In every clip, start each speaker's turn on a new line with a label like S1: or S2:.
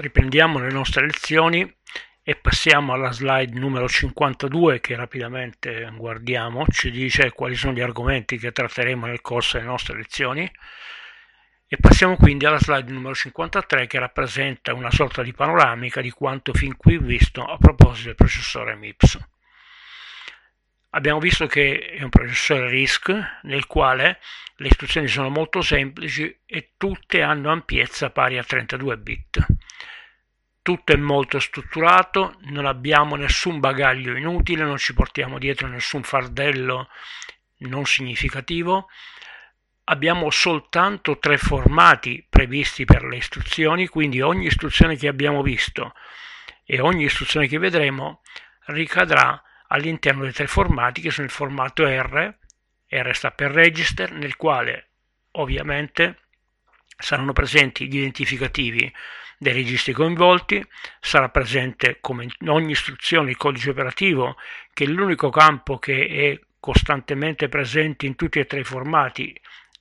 S1: Riprendiamo le nostre lezioni e passiamo alla slide numero 52 che rapidamente guardiamo, ci dice quali sono gli argomenti che tratteremo nel corso delle nostre lezioni e passiamo quindi alla slide numero 53 che rappresenta una sorta di panoramica di quanto fin qui visto a proposito del processore MIPS. Abbiamo visto che è un processore RISC nel quale le istruzioni sono molto semplici e tutte hanno ampiezza pari a 32 bit. Tutto è molto strutturato, non abbiamo nessun bagaglio inutile, non ci portiamo dietro nessun fardello non significativo. Abbiamo soltanto 3 formati previsti per le istruzioni, quindi ogni istruzione che abbiamo visto e ogni istruzione che vedremo ricadrà all'interno dei 3 formati che sono il formato R sta per register, nel quale ovviamente saranno presenti gli identificativi dei registri coinvolti, sarà presente come in ogni istruzione il codice operativo, che è l'unico campo che è costantemente presente in tutti e 3 i formati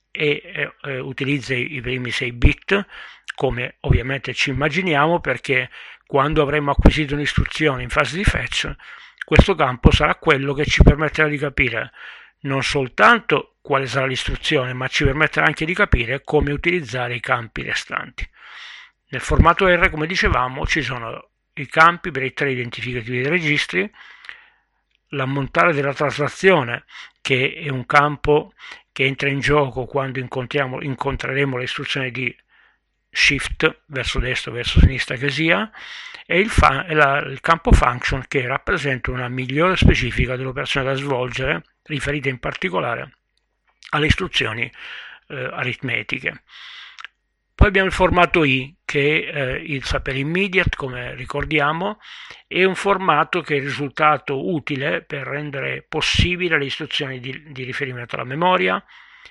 S1: e utilizza i primi 6 bit, come ovviamente ci immaginiamo, perché quando avremo acquisito un'istruzione in fase di fetch, questo campo sarà quello che ci permetterà di capire non soltanto quale sarà l'istruzione, ma ci permetterà anche di capire come utilizzare i campi restanti. Nel formato R, come dicevamo, ci sono i campi per i 3 identificativi dei registri, l'ammontare della traslazione, che è un campo che entra in gioco quando incontreremo le istruzioni di shift verso destra o verso sinistra che sia, e il campo function, che rappresenta una migliore specifica dell'operazione da svolgere, riferita in particolare alle istruzioni aritmetiche. Poi abbiamo il formato I, che il sapere immediate, come ricordiamo, è un formato che è risultato utile per rendere possibile le istruzioni di riferimento alla memoria,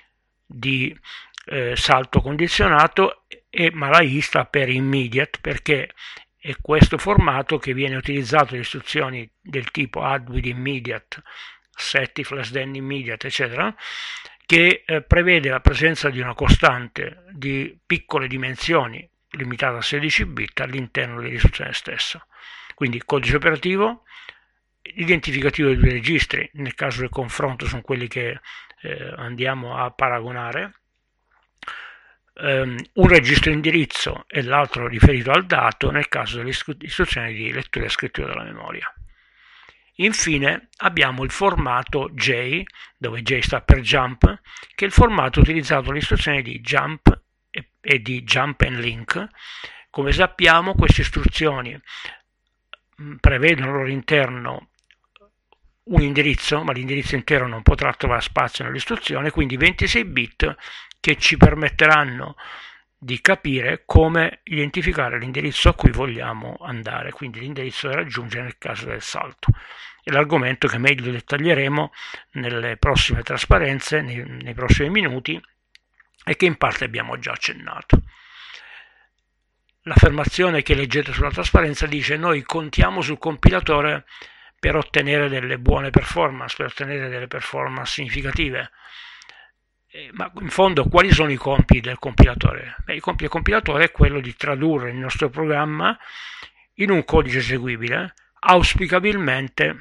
S1: di salto condizionato, ma la I sta per immediate perché è questo formato che viene utilizzato nelle istruzioni del tipo add with immediate, set if less than immediate, eccetera, che prevede la presenza di una costante di piccole dimensioni limitata a 16 bit all'interno dell'istruzione stessa. Quindi codice operativo, identificativo dei 2 registri, nel caso del confronto sono quelli che andiamo a paragonare, un registro indirizzo e l'altro riferito al dato nel caso delle istruzioni di lettura e scrittura della memoria. Infine abbiamo il formato J, dove J sta per jump, che è il formato utilizzato alle istruzioni di jump e di jump and link. Come sappiamo, queste istruzioni prevedono al loro interno un indirizzo, ma l'indirizzo intero non potrà trovare spazio nell'istruzione, quindi 26 bit che ci permetteranno di capire come identificare l'indirizzo a cui vogliamo andare, quindi l'indirizzo da raggiungere nel caso del salto. È l'argomento che meglio dettaglieremo nelle prossime trasparenze, nei prossimi minuti, e che in parte abbiamo già accennato. L'affermazione che leggete sulla trasparenza dice: noi contiamo sul compilatore per ottenere delle buone performance, per ottenere delle performance significative. Ma in fondo quali sono i compiti del compilatore? Il compito del compilatore è quello di tradurre il nostro programma in un codice eseguibile, auspicabilmente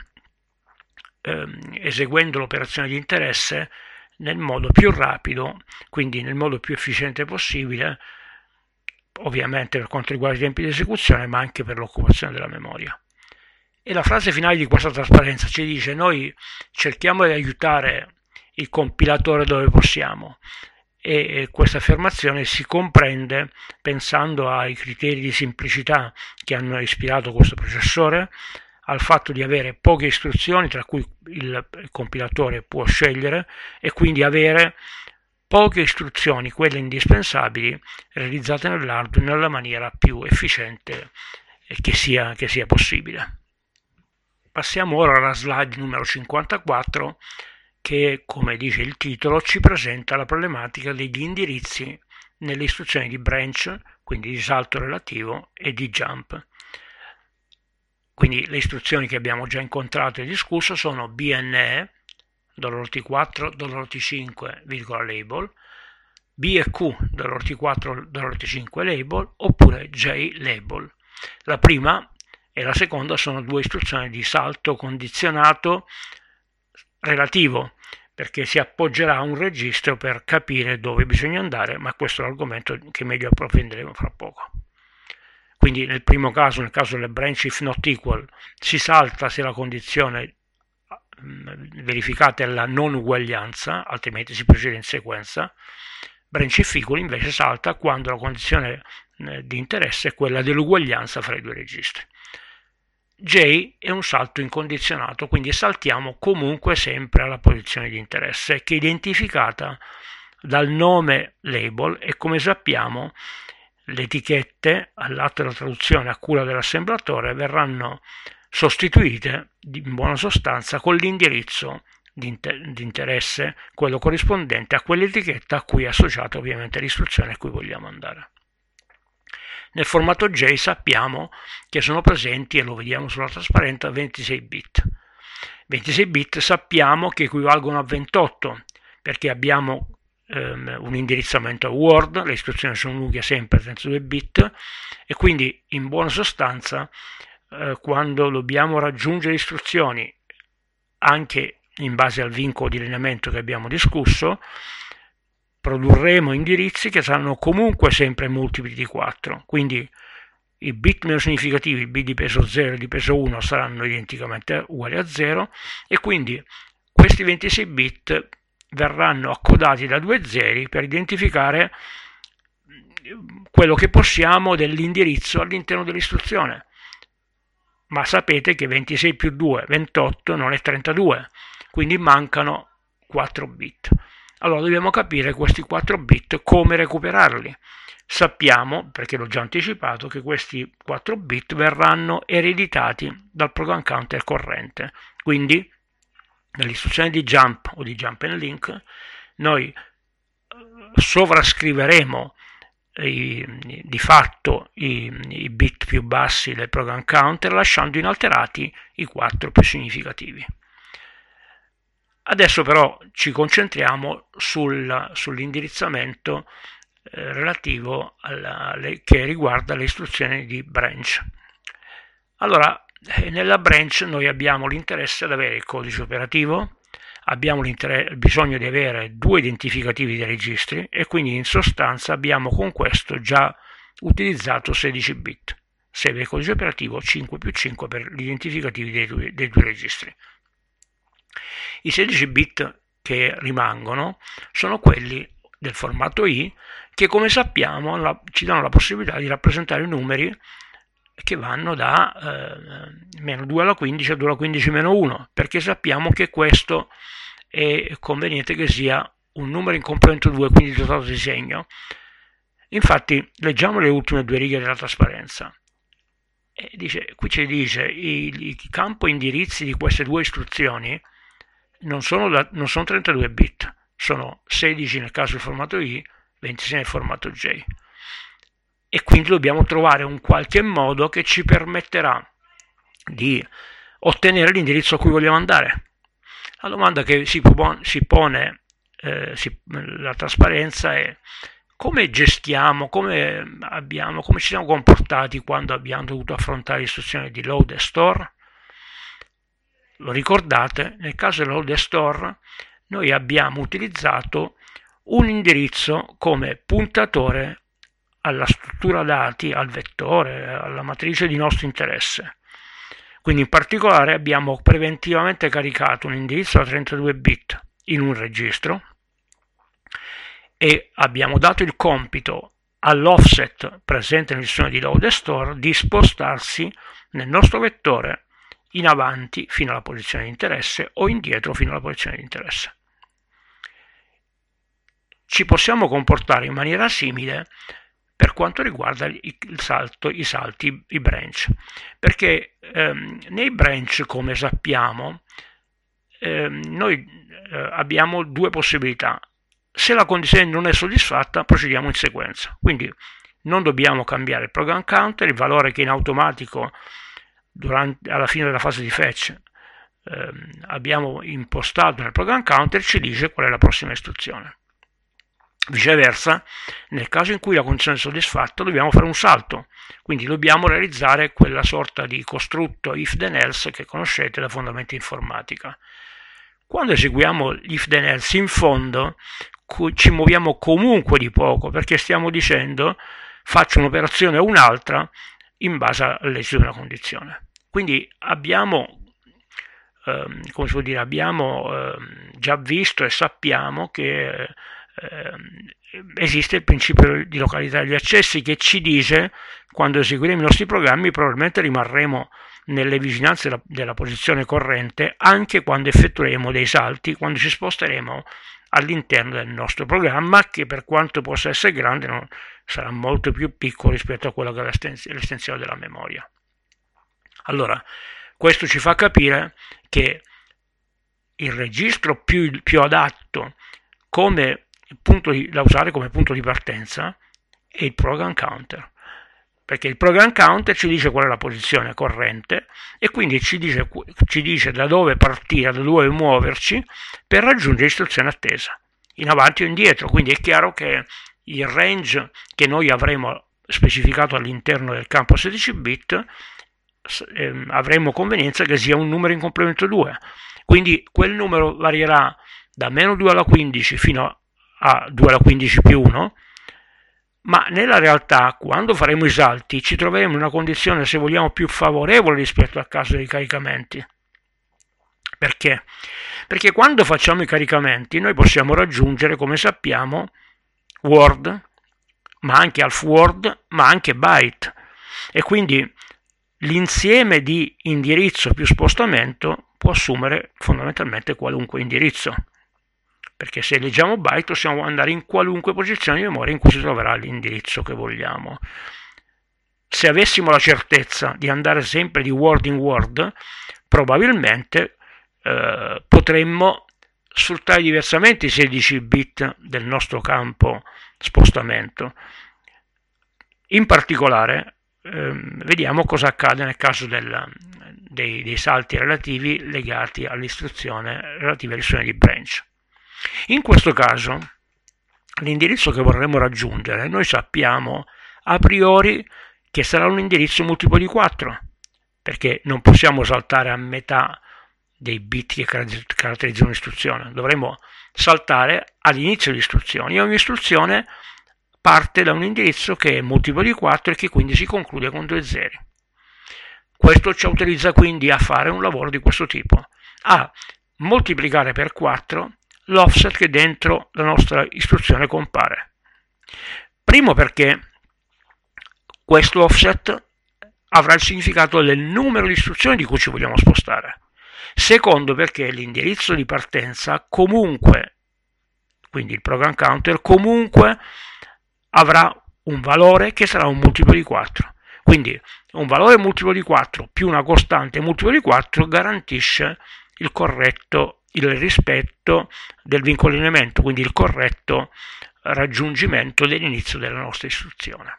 S1: eseguendo l'operazione di interesse nel modo più rapido, quindi nel modo più efficiente possibile, ovviamente per quanto riguarda i tempi di esecuzione, ma anche per l'occupazione della memoria. E la frase finale di questa trasparenza ci dice: noi cerchiamo di aiutare il compilatore dove possiamo, e questa affermazione si comprende pensando ai criteri di semplicità che hanno ispirato questo processore, al fatto di avere poche istruzioni tra cui il compilatore può scegliere e quindi avere poche istruzioni, quelle indispensabili, realizzate nell'hardware nella maniera più efficiente che sia possibile. Passiamo ora alla slide numero 54 che, come dice il titolo, ci presenta la problematica degli indirizzi nelle istruzioni di branch, quindi di salto relativo, e di jump. Quindi le istruzioni che abbiamo già incontrato e discusso sono BNE, $T4, $T5, label, B e Q, $T4, $T5 label, oppure J label. La prima e la seconda sono due istruzioni di salto condizionato relativo, perché si appoggerà a un registro per capire dove bisogna andare, ma questo è l'argomento che meglio approfondiremo fra poco. Quindi nel primo caso, nel caso delle branch if not equal, si salta se la condizione verificata è la non uguaglianza, altrimenti si procede in sequenza. Branch if equal invece salta quando la condizione di interesse è quella dell'uguaglianza fra i due registri. J è un salto incondizionato, quindi saltiamo comunque sempre alla posizione di interesse, che è identificata dal nome label, e come sappiamo le etichette all'atto della traduzione a cura dell'assemblatore verranno sostituite in buona sostanza con l'indirizzo di interesse, quello corrispondente a quell'etichetta a cui è associata ovviamente l'istruzione a cui vogliamo andare. Nel formato J sappiamo che sono presenti, e lo vediamo sulla trasparenza, 26 bit. 26 bit sappiamo che equivalgono a 28, perché abbiamo un indirizzamento a Word, le istruzioni sono lunghe sempre 32 bit, e quindi in buona sostanza quando dobbiamo raggiungere istruzioni anche in base al vincolo di lineamento che abbiamo discusso, produrremo indirizzi che saranno comunque sempre multipli di 4, quindi i bit meno significativi, i bit di peso 0 e di peso 1, saranno identicamente uguali a 0, e quindi questi 26 bit verranno accodati da due zeri per identificare quello che possiamo dell'indirizzo all'interno dell'istruzione. Ma sapete che 26 più 2, 28, non è 32, quindi mancano 4 bit. Allora dobbiamo capire questi 4 bit come recuperarli. Sappiamo, perché l'ho già anticipato, che questi 4 bit verranno ereditati dal program counter corrente. Quindi nell'istruzione di jump o di jump and link noi sovrascriveremo di fatto i bit più bassi del program counter, lasciando inalterati i 4 più significativi. Adesso però ci concentriamo sull'indirizzamento relativo che riguarda le istruzioni di branch. Allora, nella branch noi abbiamo l'interesse ad avere il codice operativo, abbiamo bisogno di avere due identificativi dei registri, e quindi in sostanza abbiamo con questo già utilizzato 16 bit, 6 per il codice operativo, 5 più 5 per gli identificativi dei due registri. I 16 bit che rimangono sono quelli del formato I, che come sappiamo ci danno la possibilità di rappresentare i numeri che vanno da meno 2 alla 15 a 2 alla 15 meno 1, perché sappiamo che questo è conveniente che sia un numero in complemento 2, quindi dotato di segno. Infatti leggiamo le ultime due righe della trasparenza. Qui ci dice il campo indirizzi di queste due istruzioni non sono 32 bit, sono 16 nel caso del formato I, 26 nel formato J. E quindi dobbiamo trovare un qualche modo che ci permetterà di ottenere l'indirizzo a cui vogliamo andare. La domanda che si pone la trasparenza è: come gestiamo, come ci siamo comportati quando abbiamo dovuto affrontare l'istruzione di load e store? Lo ricordate? Nel caso del load e store noi abbiamo utilizzato un indirizzo come puntatore alla struttura dati, al vettore, alla matrice di nostro interesse. Quindi in particolare abbiamo preventivamente caricato un indirizzo da 32 bit in un registro e abbiamo dato il compito all'offset presente nell'istruzione di load e store di spostarsi nel nostro vettore in avanti fino alla posizione di interesse o indietro fino alla posizione di interesse. Ci possiamo comportare in maniera simile per quanto riguarda i salti, i branch, perché nei branch, come sappiamo, noi abbiamo due possibilità. Se la condizione non è soddisfatta, procediamo in sequenza, quindi non dobbiamo cambiare il program counter, il valore che in automatico alla fine della fase di fetch abbiamo impostato nel program counter ci dice qual è la prossima istruzione. Viceversa, nel caso in cui la condizione è soddisfatta, dobbiamo fare un salto, quindi dobbiamo realizzare quella sorta di costrutto if then else che conoscete da fondamenti informatica. Quando eseguiamo l'if then else, in fondo ci muoviamo comunque di poco, perché stiamo dicendo faccio un'operazione o un'altra in base all'esito di una condizione. Quindi abbiamo come si può dire, abbiamo già visto e sappiamo che esiste il principio di località degli accessi che ci dice quando eseguiremo i nostri programmi probabilmente rimarremo nelle vicinanze della posizione corrente anche quando effettueremo dei salti, quando ci sposteremo all'interno del nostro programma che per quanto possa essere grande sarà molto più piccolo rispetto a quello che è l'estensione della memoria. Allora, questo ci fa capire che il registro più adatto da usare come punto di partenza è il program counter, perché il program counter ci dice qual è la posizione corrente e quindi ci dice da dove partire, da dove muoverci per raggiungere l'istruzione attesa, in avanti o indietro. Quindi è chiaro che il range che noi avremo specificato all'interno del campo 16 bit avremo convenienza che sia un numero in complemento 2, quindi quel numero varierà da meno 2 alla 15 fino a 2 alla 15 più 1, ma nella realtà quando faremo i salti ci troveremo in una condizione, se vogliamo, più favorevole rispetto al caso dei caricamenti. Perché? Perché quando facciamo i caricamenti noi possiamo raggiungere, come sappiamo, word, ma anche half word, ma anche byte, e quindi l'insieme di indirizzo più spostamento può assumere fondamentalmente qualunque indirizzo, perché se leggiamo byte possiamo andare in qualunque posizione di memoria in cui si troverà l'indirizzo che vogliamo. Se avessimo la certezza di andare sempre di word in word, probabilmente potremmo sfruttare diversamente i 16 bit del nostro campo spostamento. In particolare vediamo cosa accade nel caso dei salti relativi legati all'istruzione relativa all'istruzione di branch. In questo caso l'indirizzo che vorremmo raggiungere noi sappiamo a priori che sarà un indirizzo multiplo di 4, perché non possiamo saltare a metà dei bit che caratterizzano l'istruzione, dovremo saltare all'inizio dell'istruzione e ogni istruzione parte da un indirizzo che è multiplo di 4 e che quindi si conclude con 2 zeri. Questo ci autorizza quindi a fare un lavoro di questo tipo, a moltiplicare per 4 l'offset che dentro la nostra istruzione compare. Primo perché questo offset avrà il significato del numero di istruzioni di cui ci vogliamo spostare. Secondo perché l'indirizzo di partenza comunque, quindi il program counter, comunque avrà un valore che sarà un multiplo di 4. Quindi un valore multiplo di 4 più una costante multiplo di 4 garantisce il rispetto del vincolinamento, quindi il corretto raggiungimento dell'inizio della nostra istruzione.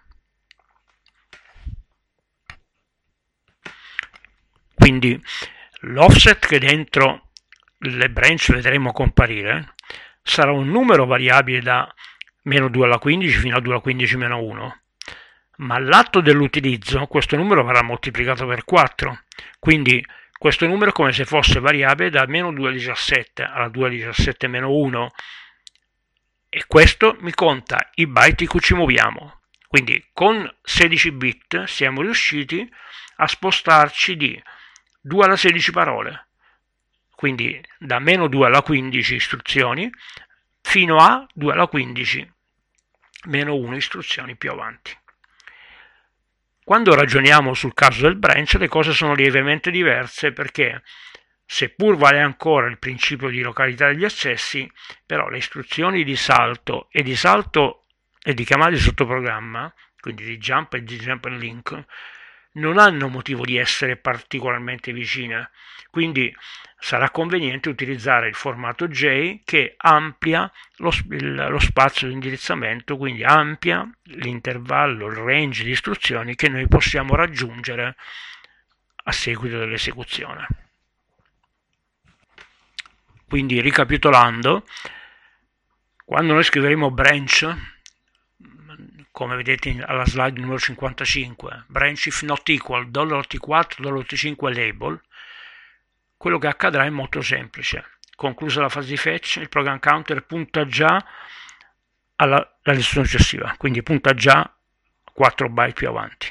S1: Quindi l'offset che dentro le branch vedremo comparire sarà un numero variabile da meno 2 alla 15 fino a 2 alla 15 meno 1, ma all'atto dell'utilizzo questo numero verrà moltiplicato per 4, quindi questo numero è come se fosse variabile da meno 2 alla 17 alla 2 alla 17 meno 1, e questo mi conta i byte in cui ci muoviamo. Quindi con 16 bit siamo riusciti a spostarci di 2 alla 16 parole, quindi da meno 2 alla 15 istruzioni fino a 2 alla 15 meno 1 istruzioni più avanti. Quando ragioniamo sul caso del branch le cose sono lievemente diverse, perché seppur vale ancora il principio di località degli accessi, però le istruzioni di salto e di chiamata di sottoprogramma, quindi di jump e di jump and link, non hanno motivo di essere particolarmente vicine, quindi sarà conveniente utilizzare il formato J che amplia lo spazio di indirizzamento, quindi amplia l'intervallo, il range di istruzioni che noi possiamo raggiungere a seguito dell'esecuzione. Quindi ricapitolando, Quando noi scriveremo branch, come vedete alla slide numero 55, branch if not equal, $.4, $.5 label, quello che accadrà è molto semplice. Conclusa la fase di fetch, il program counter punta già all'istruzione successiva, quindi punta già 4 byte più avanti.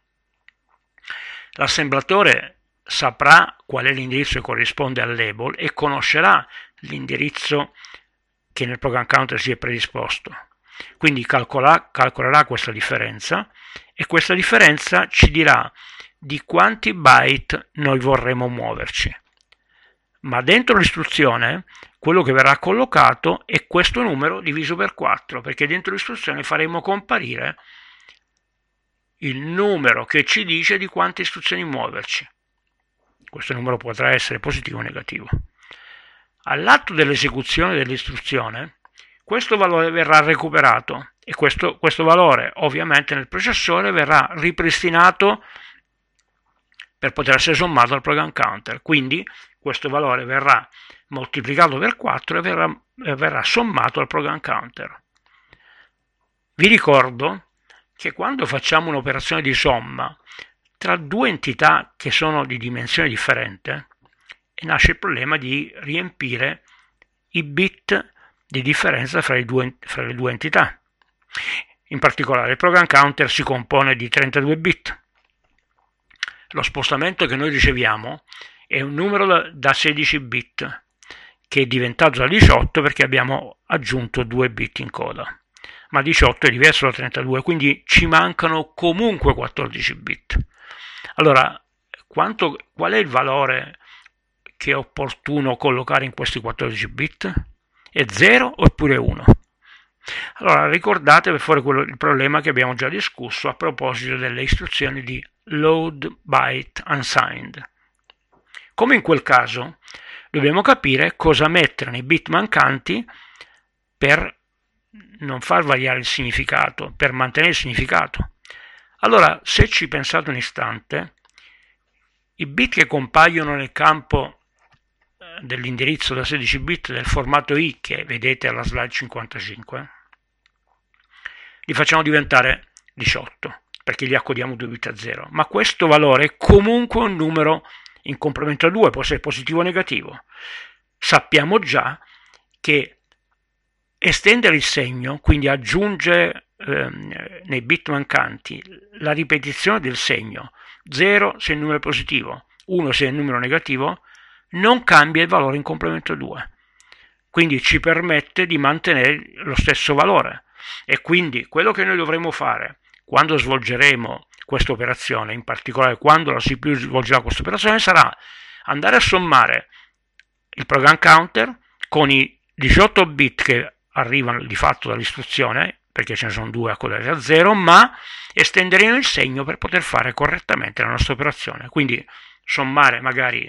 S1: L'assemblatore saprà qual è l'indirizzo che corrisponde al label e conoscerà l'indirizzo che nel program counter si è predisposto. Quindi calcolerà questa differenza e questa differenza ci dirà di quanti byte noi vorremmo muoverci. Ma dentro l'istruzione quello che verrà collocato è questo numero diviso per 4, perché dentro l'istruzione faremo comparire il numero che ci dice di quante istruzioni muoverci. Questo numero potrà essere positivo o negativo. All'atto dell'esecuzione dell'istruzione, questo valore verrà recuperato e questo valore ovviamente nel processore verrà ripristinato per poter essere sommato al program counter. Quindi questo valore verrà moltiplicato per 4 e verrà sommato al program counter. Vi ricordo che quando facciamo un'operazione di somma tra due entità che sono di dimensione differente, nasce il problema di riempire i bit di differenza fra le due entità. In particolare il program counter si compone di 32 bit. Lo spostamento che noi riceviamo è un numero da 16 bit che è diventato da 18 perché abbiamo aggiunto 2 bit in coda, ma 18 è diverso da 32, quindi ci mancano comunque 14 bit. Allora, qual è il valore che è opportuno collocare in questi 14 bit? È 0 oppure 1? Allora ricordate per fare il problema che abbiamo già discusso a proposito delle istruzioni di load byte unsigned. Come in quel caso dobbiamo capire cosa mettere nei bit mancanti per non far variare il significato, per mantenere il significato. Allora, se ci pensate un istante, i bit che compaiono nel campo dell'indirizzo da 16 bit del formato I che vedete alla slide 55, li facciamo diventare 18 perché gli accodiamo 2 bit a 0, ma questo valore è comunque un numero in complemento a 2, può essere positivo o negativo. Sappiamo già che estendere il segno, quindi aggiungere nei bit mancanti la ripetizione del segno, 0 se il numero è positivo, 1 se il numero è negativo, non cambia il valore in complemento a 2. Quindi ci permette di mantenere lo stesso valore. E quindi quello che noi dovremo fare quando svolgeremo questa operazione, in particolare quando la CPU svolgerà questa operazione, sarà andare a sommare il program counter con i 18 bit che arrivano di fatto dall'istruzione, perché ce ne sono 2 accodati a 0, ma estenderemo il segno per poter fare correttamente la nostra operazione. Quindi sommare magari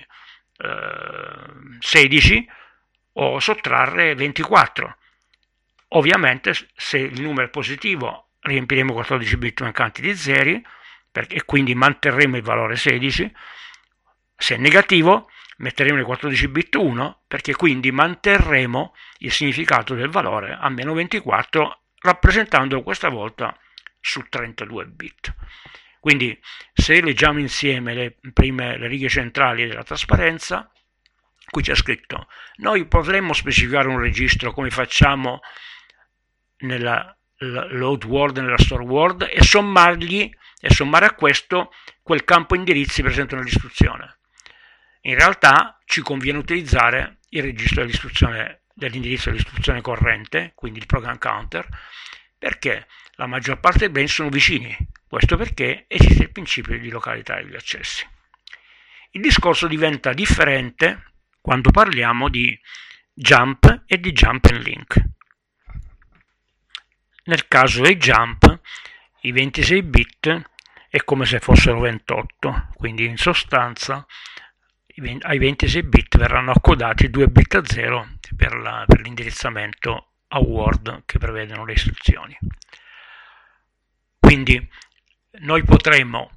S1: 16 o sottrarre 24. Ovviamente se il numero è positivo riempiremo 14 bit mancanti di zeri e quindi manterremo il valore 16, se è negativo metteremo nei 14 bit 1 perché quindi manterremo il significato del valore a meno 24 rappresentandolo questa volta su 32 bit. Quindi se leggiamo insieme le righe centrali della trasparenza, qui c'è scritto: noi potremmo specificare un registro come facciamo nella load word e nella store word e sommare a questo quel campo indirizzi presente nell'istruzione. In realtà ci conviene utilizzare il registro dell'indirizzo dell'istruzione corrente, quindi il program counter, perché la maggior parte dei beni sono vicini. Questo perché esiste il principio di località degli accessi. Il discorso diventa differente quando parliamo di jump e di jump and link. Nel caso dei jump, i 26 bit è come se fossero 28, quindi in sostanza ai 26 bit verranno accodati 2 bit a 0 per l'indirizzamento a word che prevedono le istruzioni. Quindi noi potremmo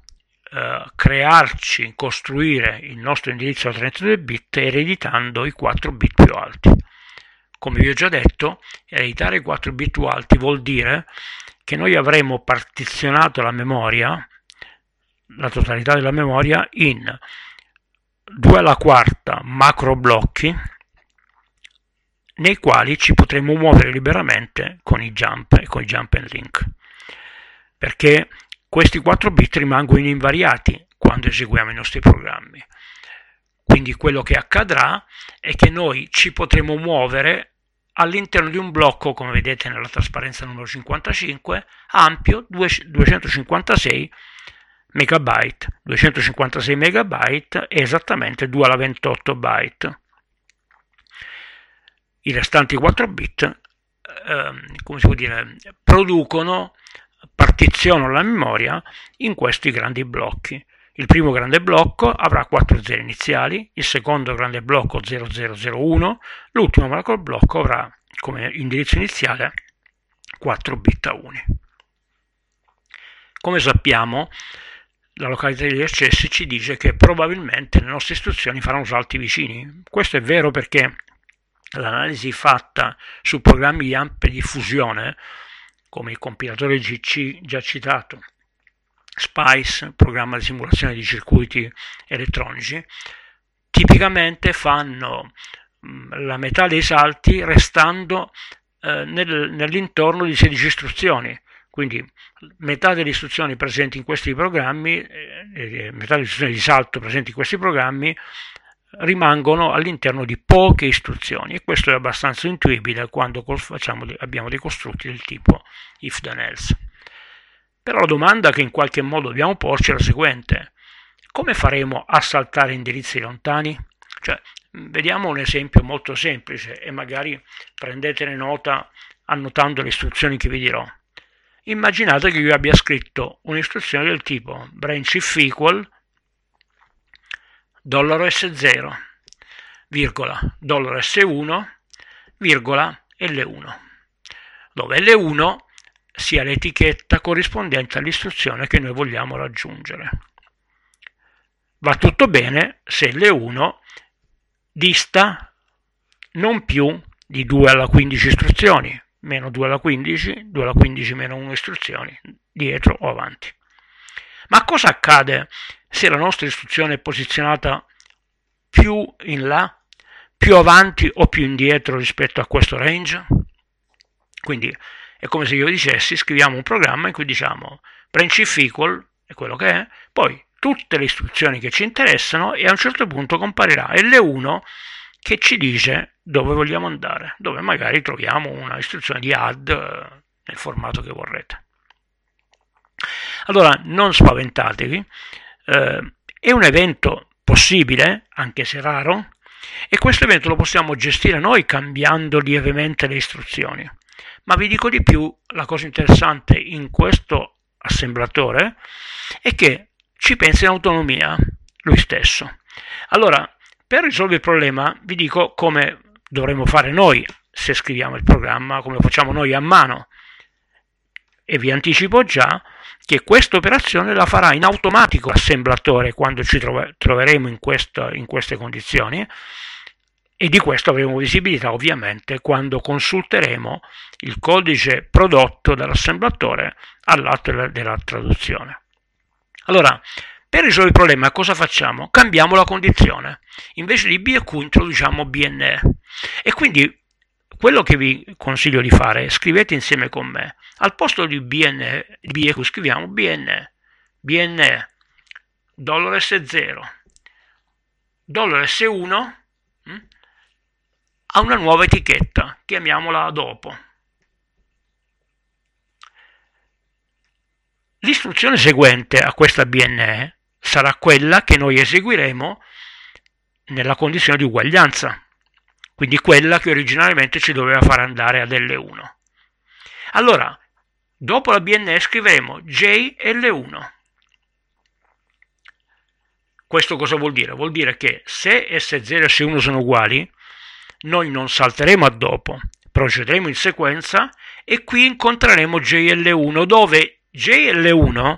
S1: costruire il nostro indirizzo a 32 bit ereditando i 4 bit più alti. come vi ho già detto, ereditare i 4 bit più alti vuol dire che noi avremo partizionato la memoria, la totalità della memoria, in 2 alla quarta macro blocchi nei quali ci potremo muovere liberamente con i jump e con i jump and link, perché questi 4 bit rimangono invariati quando eseguiamo i nostri programmi. Quindi quello che accadrà è che noi ci potremo muovere all'interno di un blocco, come vedete nella trasparenza numero 55, ampio 256 megabyte. 256 megabyte è esattamente 2 alla 28 byte. I restanti 4 bit come si può dire, partizionano la memoria in questi grandi blocchi. Il primo grande blocco avrà 4 zeri iniziali, il secondo grande blocco 0001, l'ultimo macro blocco avrà come indirizzo iniziale 4 bit a uni. Come sappiamo, la località degli accessi ci dice che probabilmente le nostre istruzioni faranno salti vicini. Questo è vero perché l'analisi fatta su programmi di ampia diffusione, come il compilatore GC già citato, SPICE, programma di simulazione di circuiti elettronici, tipicamente fanno la metà dei salti restando nell'intorno di 16 istruzioni. Quindi metà delle istruzioni presenti in questi programmi, metà delle istruzioni di salto presenti in questi programmi rimangono all'interno di poche istruzioni, e questo è abbastanza intuibile quando abbiamo dei costrutti del tipo if then else. Però la domanda che in qualche modo dobbiamo porci è la seguente: come faremo a saltare indirizzi lontani? Vediamo un esempio molto semplice e magari prendetene nota annotando le istruzioni che vi dirò. Immaginate che io abbia scritto un'istruzione del tipo branch if equal $S0, virgola, $S1, virgola, L1, dove L1 sia l'etichetta corrispondente all'istruzione che noi vogliamo raggiungere. Va tutto bene se L1 dista non più di 2 alla 15 istruzioni, meno 2 alla 15, 2 alla 15 meno 1 istruzioni, dietro o avanti. Ma cosa accade se la nostra istruzione è posizionata più in là, più avanti o più indietro rispetto a questo range? Quindi è come se io dicessi: scriviamo un programma in cui diciamo branch if equal, è quello che è, poi tutte le istruzioni che ci interessano, e a un certo punto comparirà L1 che ci dice dove vogliamo andare, dove magari troviamo una istruzione di add nel formato che vorrete. Allora non spaventatevi, è un evento possibile, anche se raro, e questo evento lo possiamo gestire noi cambiando lievemente le istruzioni. Ma vi dico di più: la cosa interessante in questo assemblatore è che ci pensa in autonomia lui stesso. Allora, per risolvere il problema vi dico come dovremmo fare noi se scriviamo il programma, come lo facciamo noi a mano, e vi anticipo già che questa operazione la farà in automatico l'assemblatore quando ci troveremo in queste condizioni, e di questo avremo visibilità ovviamente quando consulteremo il codice prodotto dall'assemblatore all'atto della traduzione. Allora, per risolvere il problema cosa facciamo? Cambiamo la condizione. Invece di B e Q introduciamo BNE. E quindi quello che vi consiglio di fare, scrivete insieme con me, al posto di B e Q scriviamo BNE, $S0, $S1 ha una nuova etichetta, chiamiamola dopo. L'istruzione seguente a questa BNE sarà quella che noi eseguiremo nella condizione di uguaglianza, quindi quella che originariamente ci doveva far andare ad L1. Allora, dopo la BNE scriveremo JL1. Questo cosa vuol dire? Vuol dire che se S0 e S1 sono uguali, noi non salteremo a dopo, procederemo in sequenza e qui incontreremo JL1, dove JL1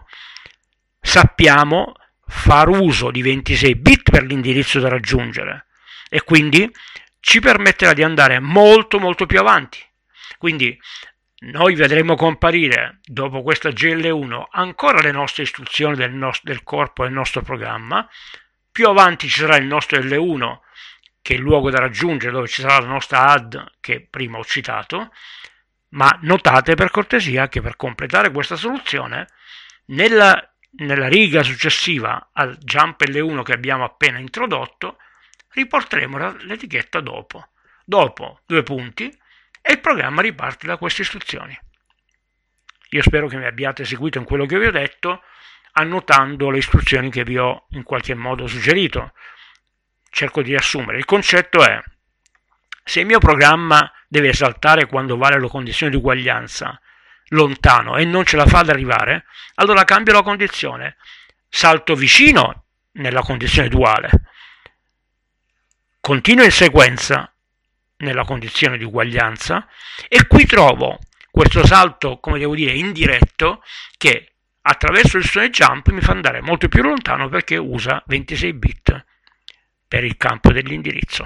S1: sappiamo far uso di 26 bit per l'indirizzo da raggiungere, e quindi ci permetterà di andare molto molto più avanti. Quindi noi vedremo comparire dopo questa GL1 ancora le nostre istruzioni del corpo del nostro programma, più avanti ci sarà il nostro L1 che è il luogo da raggiungere dove ci sarà la nostra add che prima ho citato, ma notate per cortesia che per completare questa soluzione nella riga successiva al jump L1 che abbiamo appena introdotto riporteremo l'etichetta dopo 2 punti e il programma riparte da queste istruzioni. Io spero che mi abbiate seguito in quello che vi ho detto, annotando le istruzioni che vi ho in qualche modo suggerito. Cerco di riassumere. Il concetto è: se il mio programma deve saltare quando vale la condizione di uguaglianza lontano e non ce la fa ad arrivare, allora cambio la condizione, salto vicino nella condizione duale, continuo in sequenza nella condizione di uguaglianza e qui trovo questo salto, come devo dire, indiretto che attraverso il suo jump mi fa andare molto più lontano perché usa 26 bit per il campo dell'indirizzo.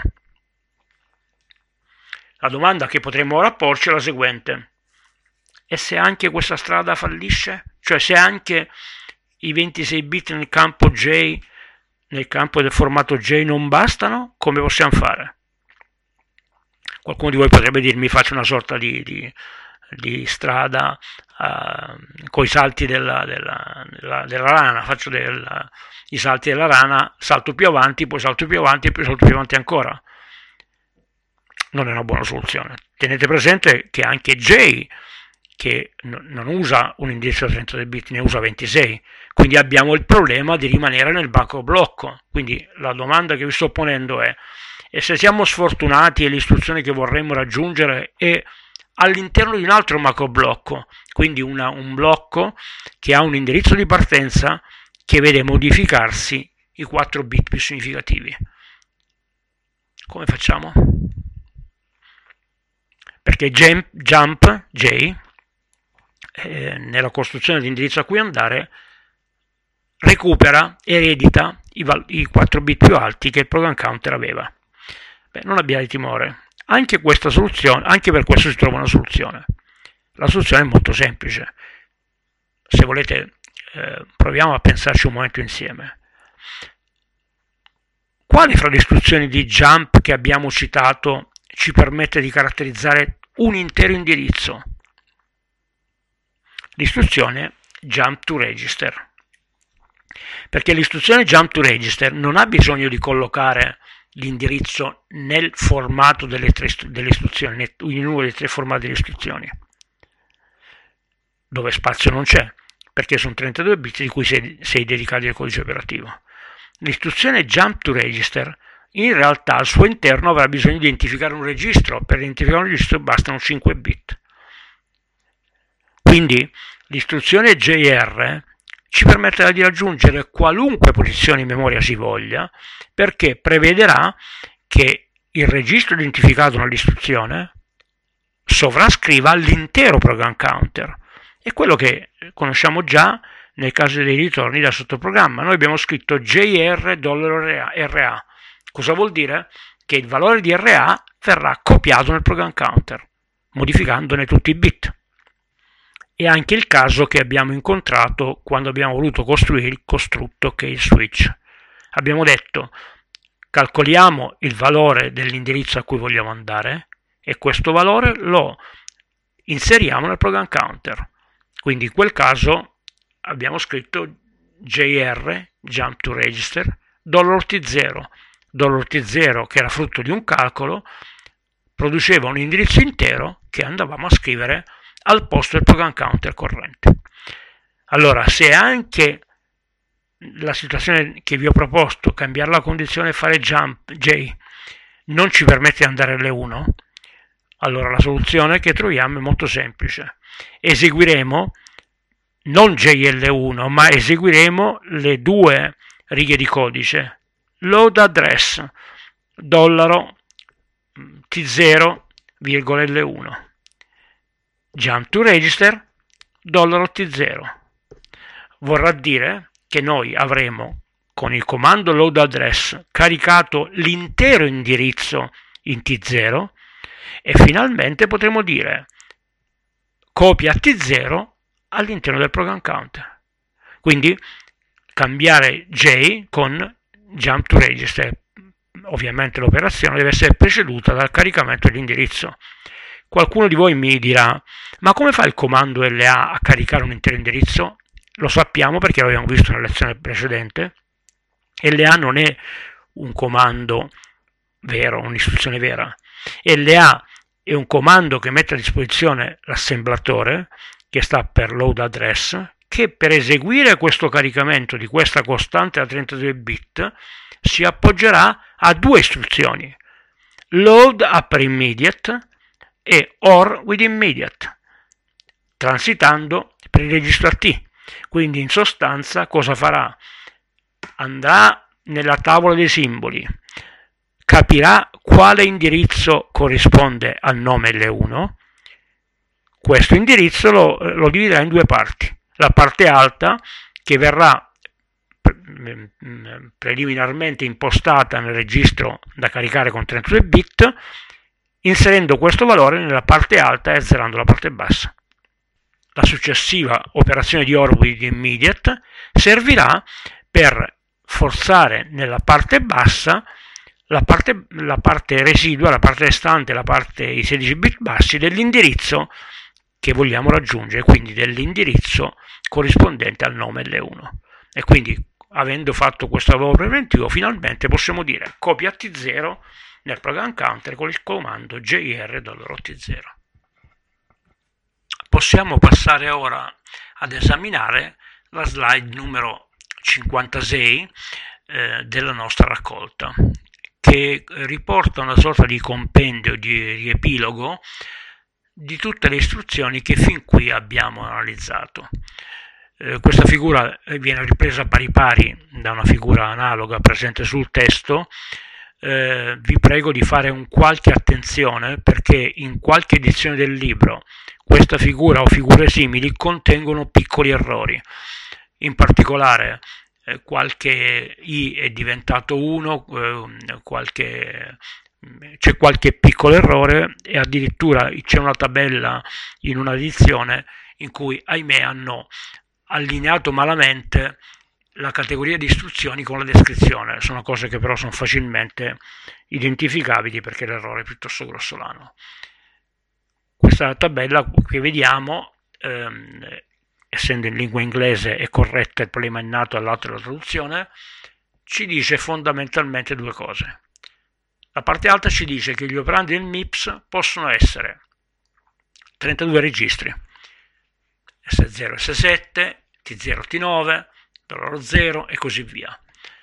S1: La domanda che potremmo ora porci è la seguente: e se anche questa strada fallisce? Cioè se anche i 26 bit nel campo J, nel campo del formato J non bastano, come possiamo fare? Qualcuno di voi potrebbe dirmi: faccio una sorta di strada con i salti della rana, faccio i salti della rana, salto più avanti, poi salto più avanti e poi salto più avanti ancora. Non è una buona soluzione. Tenete presente che anche J, che non usa un indirizzo da 32 bit, ne usa 26, quindi abbiamo il problema di rimanere nel macro blocco. Quindi la domanda che vi sto ponendo è: e se siamo sfortunati e l'istruzione che vorremmo raggiungere è all'interno di un altro macro blocco, quindi un blocco che ha un indirizzo di partenza che vede modificarsi i 4 bit più significativi? Come facciamo? Perché jump J nella costruzione di indirizzo a cui andare recupera, eredita i 4 bit più alti che il program counter aveva. Beh, non abbiate timore, anche per questo si trova una soluzione. La soluzione è molto semplice. Se volete proviamo a pensarci un momento insieme. Quale fra le istruzioni di jump che abbiamo citato ci permette di caratterizzare un intero indirizzo? L'istruzione jump to register, perché l'istruzione jump to register non ha bisogno di collocare l'indirizzo nel formato delle istruzioni, in uno dei 3 formati delle istruzioni, dove spazio non c'è, perché sono 32 bit di cui 6 dedicati al codice operativo. L'istruzione jump to register in realtà al suo interno avrà bisogno di identificare un registro. Per identificare un registro bastano 5 bit. Quindi l'istruzione JR ci permetterà di raggiungere qualunque posizione in memoria si voglia, perché prevederà che il registro identificato nell'istruzione sovrascriva l'intero program counter. È quello che conosciamo già nel caso dei ritorni da sottoprogramma. Noi abbiamo scritto JR$RA. Cosa vuol dire? Che il valore di RA verrà copiato nel program counter, modificandone tutti i bit. È anche il caso che abbiamo incontrato quando abbiamo voluto costruire il costrutto che è il switch. Abbiamo detto: calcoliamo il valore dell'indirizzo a cui vogliamo andare e questo valore lo inseriamo nel program counter. Quindi in quel caso abbiamo scritto JR, jump to register, $T0. $T0, che era frutto di un calcolo, produceva un indirizzo intero che andavamo a scrivere al posto del program counter corrente. Allora, se anche la situazione che vi ho proposto, cambiare la condizione e fare jump J, non ci permette di andare alle 1, allora la soluzione che troviamo è molto semplice. Eseguiremo non JL1, ma eseguiremo le 2 righe di codice load address $T0,L1 jump to register $T0. Vorrà dire che noi avremo con il comando load address caricato l'intero indirizzo in T0 e finalmente potremo dire copia T0 all'interno del program counter. Quindi cambiare J con jump to register. Ovviamente l'operazione deve essere preceduta dal caricamento dell'indirizzo. Qualcuno di voi mi dirà, ma come fa il comando LA a caricare un intero indirizzo? Lo sappiamo perché l'abbiamo visto nella lezione precedente. LA non è un comando vero, un'istruzione vera. LA è un comando che mette a disposizione l'assemblatore, che sta per load address, che per eseguire questo caricamento di questa costante da 32 bit si appoggerà a due istruzioni, load upper immediate e OR with immediate, transitando per il registro AT. Quindi in sostanza cosa farà? Andrà nella tavola dei simboli, capirà quale indirizzo corrisponde al nome L1, questo indirizzo lo dividerà in due parti. La parte alta, che verrà preliminarmente impostata nel registro da caricare con 32 bit, inserendo questo valore nella parte alta e azzerando la parte bassa. La successiva operazione di OR with immediate servirà per forzare nella parte bassa la parte residua, la parte restante, i 16 bit bassi dell'indirizzo che vogliamo raggiungere, quindi dell'indirizzo corrispondente al nome L1. E quindi, avendo fatto questo lavoro preventivo, finalmente possiamo dire copia T0 nel program counter con il comando JR$T0. Possiamo passare ora ad esaminare la slide numero 56 della nostra raccolta, che riporta una sorta di compendio, di riepilogo di tutte le istruzioni che fin qui abbiamo analizzato. Questa figura viene ripresa pari pari da una figura analoga presente sul testo. Vi prego di fare un qualche attenzione perché in qualche edizione del libro questa figura o figure simili contengono piccoli errori. In particolare qualche I è diventato 1, c'è qualche piccolo errore e addirittura c'è una tabella in una edizione in cui, ahimè, hanno allineato malamente la categoria di istruzioni con la descrizione. Sono cose che però sono facilmente identificabili perché l'errore è piuttosto grossolano. Questa tabella che vediamo, essendo in lingua inglese è corretta, il problema è nato all'atto della traduzione, ci dice fondamentalmente due cose. La parte alta ci dice che gli operandi del MIPS possono essere 32 registri, S0, S7, T0, T9, $0 e così via.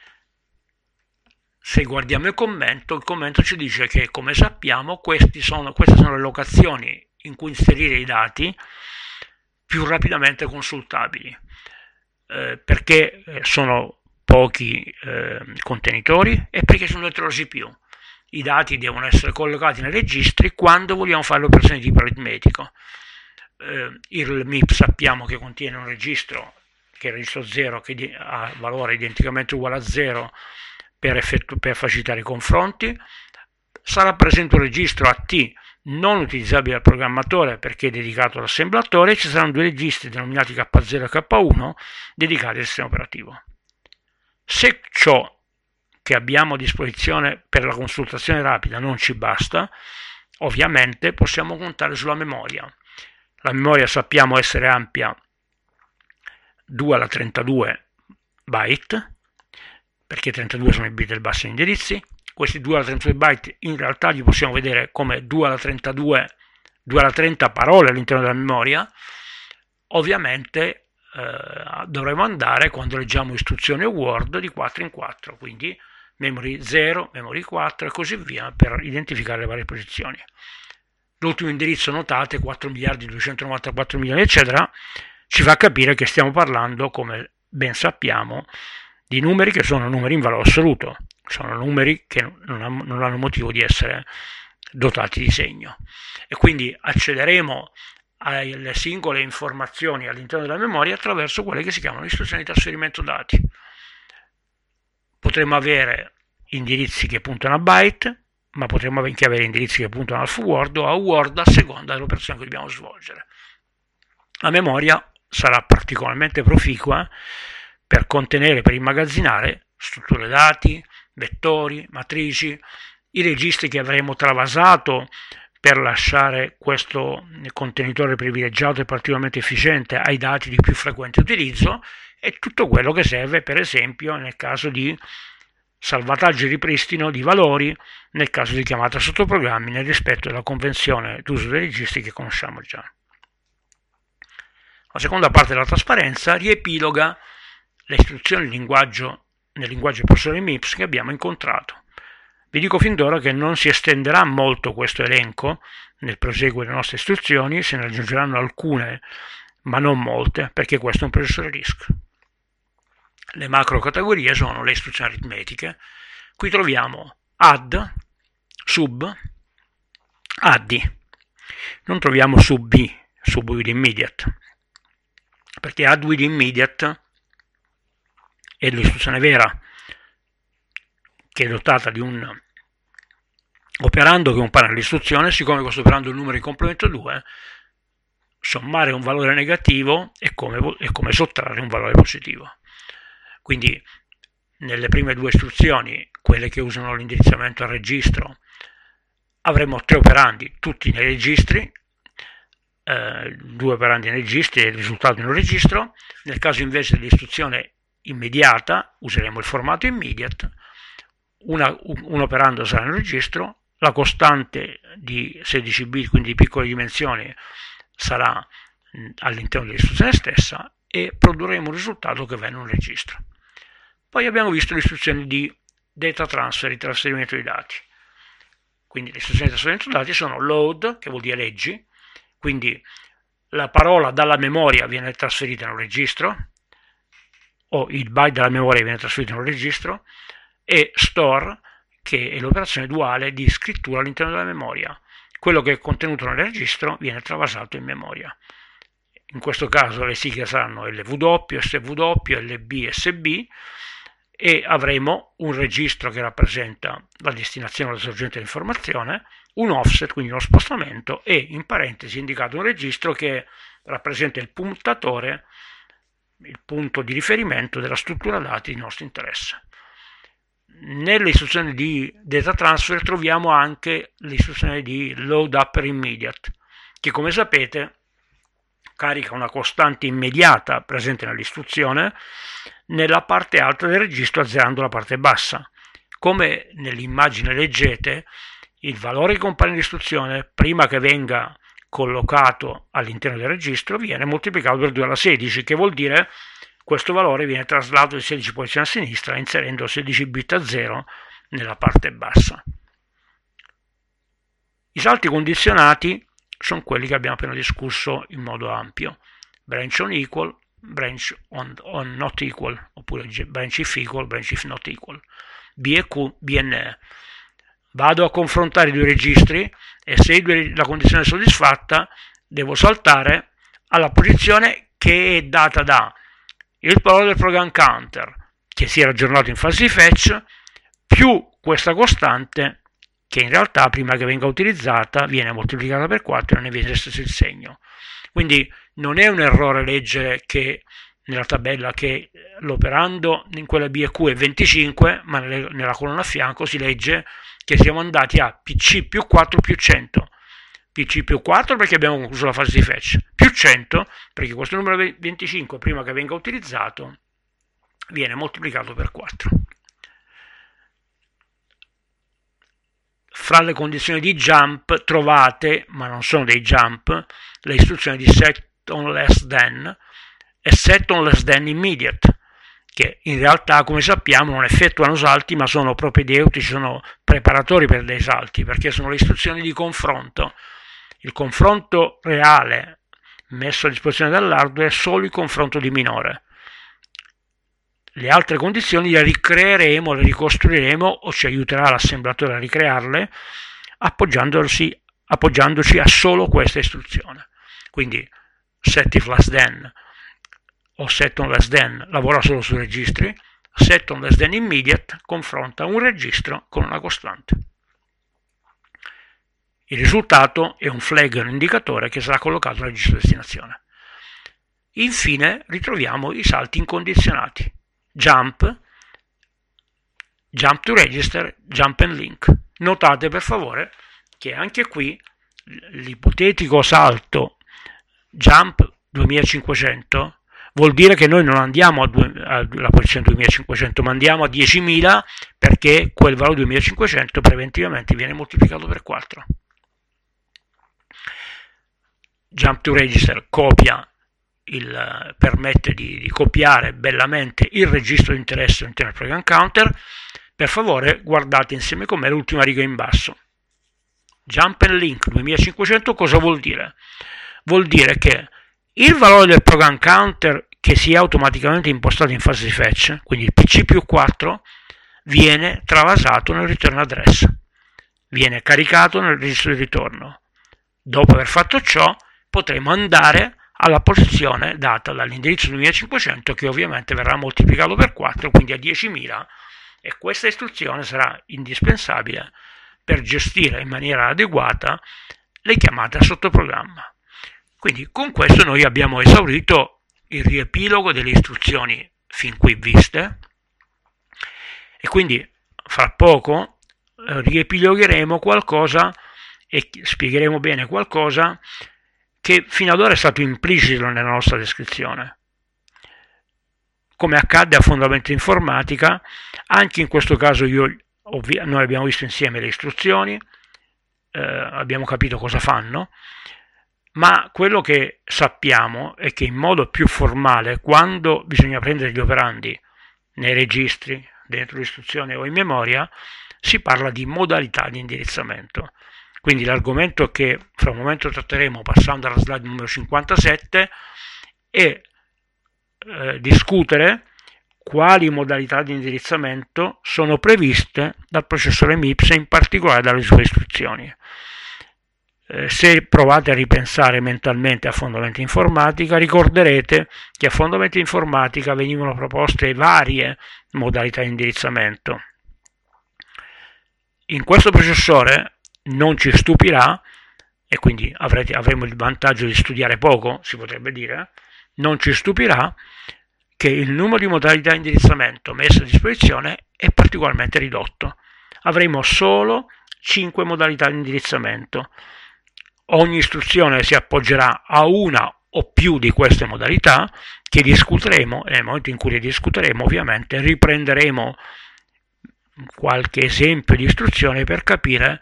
S1: Se guardiamo il commento ci dice che, come sappiamo, queste sono le locazioni in cui inserire i dati più rapidamente consultabili, perché sono pochi contenitori e perché sono dentro la CPU. I dati devono essere collocati nei registri quando vogliamo fare l'operazione di tipo aritmetico. Il MIP sappiamo che contiene un registro, che è il registro 0, che ha valore identicamente uguale a 0 per facilitare i confronti. Sarà presente un registro AT non utilizzabile dal programmatore perché è dedicato all'assemblatore, e ci saranno due registri denominati K0 e K1 dedicati al sistema operativo. Se ciò che abbiamo a disposizione per la consultazione rapida non ci basta, ovviamente possiamo contare sulla memoria. La memoria sappiamo essere ampia 2 alla 32 byte, perché 32 sono i bit del bus indirizzi. Questi 2 alla 32 byte in realtà li possiamo vedere come 2 alla 32, 2 alla 30 parole all'interno della memoria. Ovviamente dovremo andare, quando leggiamo istruzioni Word, di 4 in 4, quindi memory 0, memory 4 e così via, per identificare le varie posizioni. L'ultimo indirizzo, notate, 4 miliardi 294 milioni eccetera, ci fa capire che stiamo parlando, come ben sappiamo, di numeri che sono numeri in valore assoluto, sono numeri che non hanno motivo di essere dotati di segno, e quindi accederemo alle singole informazioni all'interno della memoria attraverso quelle che si chiamano istruzioni di trasferimento dati. Potremmo avere indirizzi che puntano a byte, ma potremmo anche avere indirizzi che puntano al forward o a word a seconda dell'operazione che dobbiamo svolgere. La memoria sarà particolarmente proficua per contenere, per immagazzinare strutture dati, vettori, matrici, i registri che avremo travasato per lasciare questo contenitore privilegiato e particolarmente efficiente ai dati di più frequente utilizzo e tutto quello che serve per esempio nel caso di salvataggio e ripristino di valori nel caso di chiamata sottoprogrammi nel rispetto della convenzione d'uso dei registri che conosciamo già. La seconda parte della trasparenza riepiloga le istruzioni nel linguaggio del professore MIPS che abbiamo incontrato. Vi dico fin d'ora che non si estenderà molto questo elenco nel proseguo delle nostre istruzioni, se ne aggiungeranno alcune, ma non molte, perché questo è un processore RISC. Le macro categorie sono le istruzioni aritmetiche. Qui troviamo add, sub, addi. Non troviamo sub B, sub with immediate, perché add with immediate è l'istruzione vera, che è dotata di un operando che compare nell'istruzione. Siccome questo operando è un numero in complemento 2, sommare un valore negativo è come sottrarre un valore positivo. Quindi nelle prime due istruzioni, quelle che usano l'indirizzamento al registro, avremo 3 operandi tutti nei registri, 2 operandi nei registri e il risultato in un registro. Nel caso invece dell'istruzione immediata useremo il formato immediate, un operando sarà nel registro, la costante di 16 bit, quindi di piccole dimensioni, sarà all'interno dell'istruzione stessa e produrremo un risultato che va in un registro. Poi abbiamo visto le istruzioni di data transfer, di trasferimento di dati. Quindi le istruzioni di trasferimento di dati sono load, che vuol dire leggi, quindi la parola dalla memoria viene trasferita in un registro, o il byte dalla memoria viene trasferito in un registro, e store, che è l'operazione duale di scrittura all'interno della memoria. Quello che è contenuto nel registro viene travasato in memoria. In questo caso le sigle saranno LW, SW, LB, SB, e avremo un registro che rappresenta la destinazione alla sorgente dell'informazione, un offset, quindi uno spostamento, e in parentesi indicato un registro che rappresenta il puntatore, il punto di riferimento della struttura dati di nostro interesse. Nelle istruzioni di data transfer troviamo anche l'istruzione di load upper immediate, che come sapete carica una costante immediata presente nell'istruzione nella parte alta del registro azzerando la parte bassa. Come nell'immagine leggete, il valore che compare nell'istruzione prima che venga collocato all'interno del registro viene moltiplicato per 2 alla 16, che vuol dire questo valore viene traslato di 16 posizioni a sinistra inserendo 16 bit a 0 nella parte bassa. I salti condizionati sono quelli che abbiamo appena discusso in modo ampio: branch on equal, branch on not equal, oppure branch if equal, branch if not equal, B e Q, B e NE. Vado a confrontare i 2 registri e se la condizione è soddisfatta devo saltare alla posizione che è data da il valore del program counter che si era aggiornato in fase di fetch più questa costante che in realtà prima che venga utilizzata viene moltiplicata per 4 e non ne viene stesso il segno. Quindi non è un errore leggere che nella tabella che l'operando in quella B e Q è 25, ma nella colonna a fianco si legge che siamo andati a PC più 4 più 100. PC più 4 perché abbiamo concluso la fase di fetch, più 100 perché questo numero 25 prima che venga utilizzato viene moltiplicato per 4. Fra le condizioni di jump trovate, ma non sono dei jump, le istruzioni di set on less than e set on less than immediate, che in realtà, come sappiamo, non effettuano salti, ma sono propedeutici, sono preparatori per dei salti, perché sono le istruzioni di confronto. Il confronto reale messo a disposizione dall'hardware è solo il confronto di minore. Le altre condizioni le ricreeremo, le ricostruiremo o ci aiuterà l'assemblatore a ricrearle appoggiandoci a solo questa istruzione. Quindi set if less than o set on less than lavora solo sui registri, set on less than immediate confronta un registro con una costante. Il risultato è un flag, un indicatore che sarà collocato nel registro destinazione. Infine ritroviamo i salti incondizionati, jump to register, jump and link. Notate per favore che anche qui l'ipotetico salto jump 2500 vuol dire che noi non andiamo alla posizione 2500, ma andiamo a 10.000 perché quel valore 2500 preventivamente viene moltiplicato per 4. Jump to register permette di copiare bellamente il registro di interesse all'interno del program counter. Per favore guardate insieme con me l'ultima riga in basso. Jump and link 2500 cosa vuol dire? Vuol dire che il valore del program counter che si è automaticamente impostato in fase di fetch, quindi il PC più 4, viene travasato nel return address, viene caricato nel registro di ritorno. Dopo aver fatto ciò potremo andare alla posizione data dall'indirizzo 2500 che ovviamente verrà moltiplicato per 4, quindi a 10.000, e questa istruzione sarà indispensabile per gestire in maniera adeguata le chiamate a sottoprogramma. Quindi con questo noi abbiamo esaurito il riepilogo delle istruzioni fin qui viste e quindi fra poco riepilogheremo qualcosa e spiegheremo bene qualcosa che fino ad ora è stato implicito nella nostra descrizione. Come accadde a Fondamento Informatica, anche in questo caso noi abbiamo visto insieme le istruzioni, abbiamo capito cosa fanno, ma quello che sappiamo è che in modo più formale, quando bisogna prendere gli operandi nei registri, dentro l'istruzione o in memoria, si parla di modalità di indirizzamento. Quindi l'argomento che fra un momento tratteremo passando alla slide numero 57 è discutere quali modalità di indirizzamento sono previste dal processore MIPS e in particolare dalle sue istruzioni. Se provate a ripensare mentalmente a Fondamento Informatica, ricorderete che a Fondamento Informatica venivano proposte varie modalità di indirizzamento. In questo processore non ci stupirà, e quindi avremo il vantaggio di studiare poco, si potrebbe dire, non ci stupirà che il numero di modalità di indirizzamento messe a disposizione è particolarmente ridotto. Avremo solo 5 modalità di indirizzamento. Ogni istruzione si appoggerà a una o più di queste modalità che discuteremo, e nel momento in cui le discuteremo ovviamente riprenderemo qualche esempio di istruzione per capire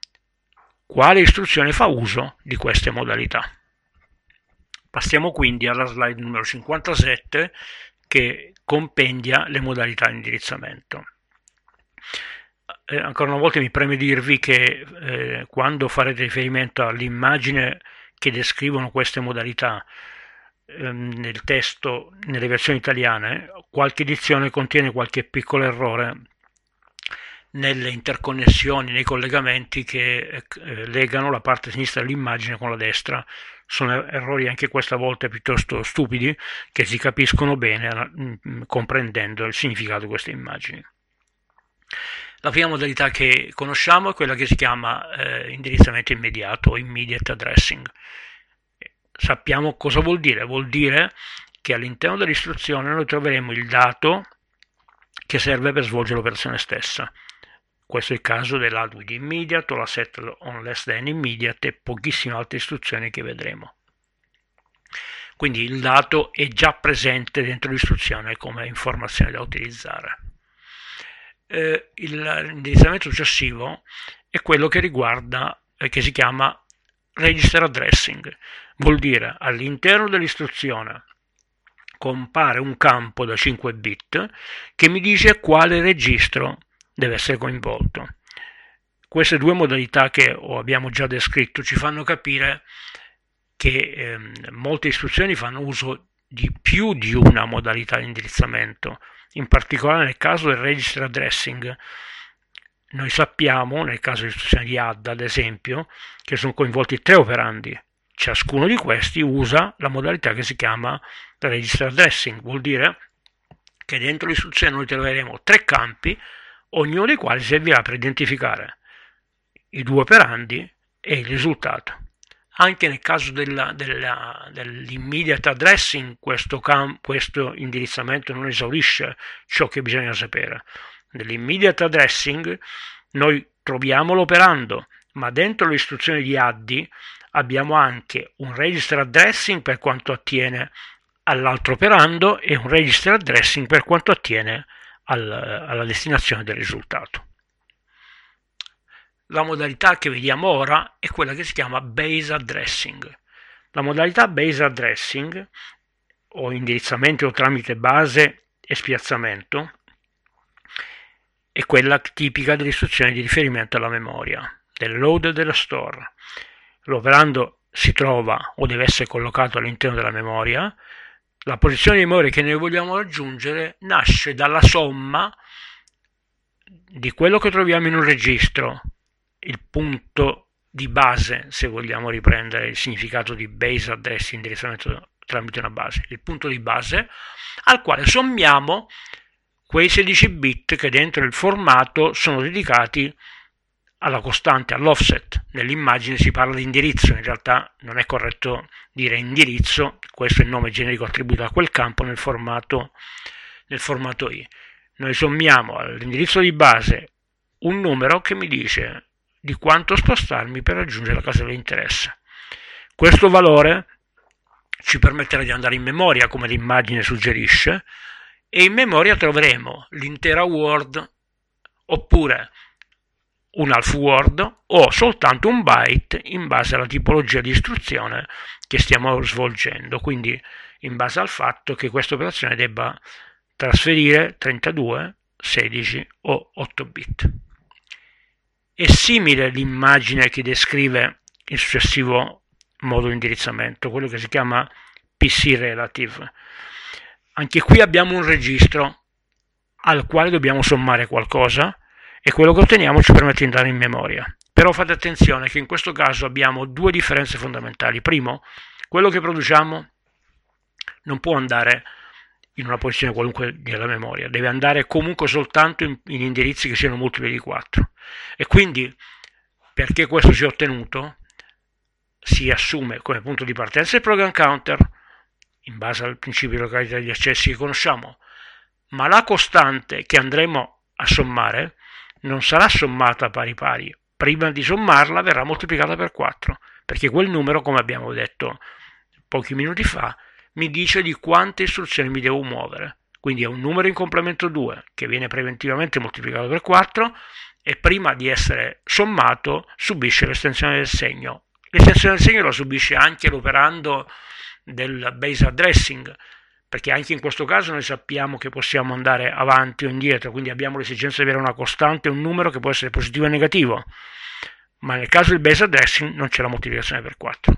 S1: quale istruzione fa uso di queste modalità. Passiamo quindi alla slide numero 57 che compendia le modalità di indirizzamento. Ancora una volta mi preme dirvi che quando farete riferimento all'immagine che descrivono queste modalità nel testo, nelle versioni italiane, qualche edizione contiene qualche piccolo errore nelle interconnessioni, nei collegamenti che legano la parte sinistra dell'immagine con la destra. Sono errori anche questa volta piuttosto stupidi che si capiscono bene comprendendo il significato di queste immagini. La prima modalità che conosciamo è quella che si chiama indirizzamento immediato o immediate addressing. Sappiamo cosa vuol dire. Vuol dire che all'interno dell'istruzione noi troveremo il dato che serve per svolgere l'operazione stessa. Questo è il caso dell'add with immediate o la set on less than immediate e pochissime altre istruzioni che vedremo. Quindi il dato è già presente dentro l'istruzione come informazione da utilizzare. L'indirizzamento successivo è quello che riguarda, che si chiama register addressing. Vuol dire all'interno dell'istruzione compare un campo da 5 bit che mi dice quale registro deve essere coinvolto. Queste due modalità che abbiamo già descritto ci fanno capire che molte istruzioni fanno uso di più di una modalità di indirizzamento. In particolare nel caso del register addressing, noi sappiamo, nel caso dell'istruzione di add ad esempio, che sono coinvolti 3 operandi. Ciascuno di questi usa la modalità che si chiama register addressing. Vuol dire che dentro l'istruzione noi troveremo 3 campi, ognuno dei quali servirà per identificare i 2 operandi e il risultato. Anche nel caso dell'immediate addressing questo indirizzamento non esaurisce ciò che bisogna sapere. Nell'immediate addressing noi troviamo l'operando, ma dentro le istruzioni di ADDI abbiamo anche un register addressing per quanto attiene all'altro operando e un register addressing per quanto attiene alla destinazione del risultato. La modalità che vediamo ora è quella che si chiama base addressing. La modalità base addressing, o indirizzamento tramite base e spiazzamento, è quella tipica delle istruzioni di riferimento alla memoria, del load e dello store. L'operando si trova o deve essere collocato all'interno della memoria. La posizione di memoria che noi vogliamo raggiungere nasce dalla somma di quello che troviamo in un registro, il punto di base, se vogliamo riprendere il significato di base address, indirizzamento tramite una base, il punto di base al quale sommiamo quei 16 bit che dentro il formato sono dedicati alla costante, all'offset. Nell'immagine si parla di indirizzo, in realtà non è corretto dire indirizzo, questo è il nome generico attribuito a quel campo nel formato I. Noi sommiamo all'indirizzo di base un numero che mi dice di quanto spostarmi per raggiungere la casella di interesse. Questo valore ci permetterà di andare in memoria, come l'immagine suggerisce, e in memoria troveremo l'intera word oppure un half word o soltanto un byte in base alla tipologia di istruzione che stiamo svolgendo, quindi in base al fatto che questa operazione debba trasferire 32, 16 o 8 bit. È simile l'immagine che descrive il successivo modo di indirizzamento, quello che si chiama PC relative. Anche qui abbiamo un registro al quale dobbiamo sommare qualcosa e quello che otteniamo ci permette di andare in memoria. Però fate attenzione che in questo caso abbiamo due differenze fondamentali. Primo, quello che produciamo non può andare in una posizione qualunque della memoria, deve andare comunque soltanto in indirizzi che siano multipli di 4. E quindi, perché questo sia ottenuto, si assume come punto di partenza il program counter, in base al principio di località degli accessi che conosciamo, ma la costante che andremo a sommare non sarà sommata pari pari, prima di sommarla verrà moltiplicata per 4, perché quel numero, come abbiamo detto pochi minuti fa, mi dice di quante istruzioni mi devo muovere. Quindi è un numero in complemento 2 che viene preventivamente moltiplicato per 4 e prima di essere sommato subisce l'estensione del segno. L'estensione del segno la subisce anche l'operando del base addressing, perché anche in questo caso noi sappiamo che possiamo andare avanti o indietro, quindi abbiamo l'esigenza di avere una costante, un numero che può essere positivo e negativo, ma nel caso del base addressing non c'è la moltiplicazione per 4.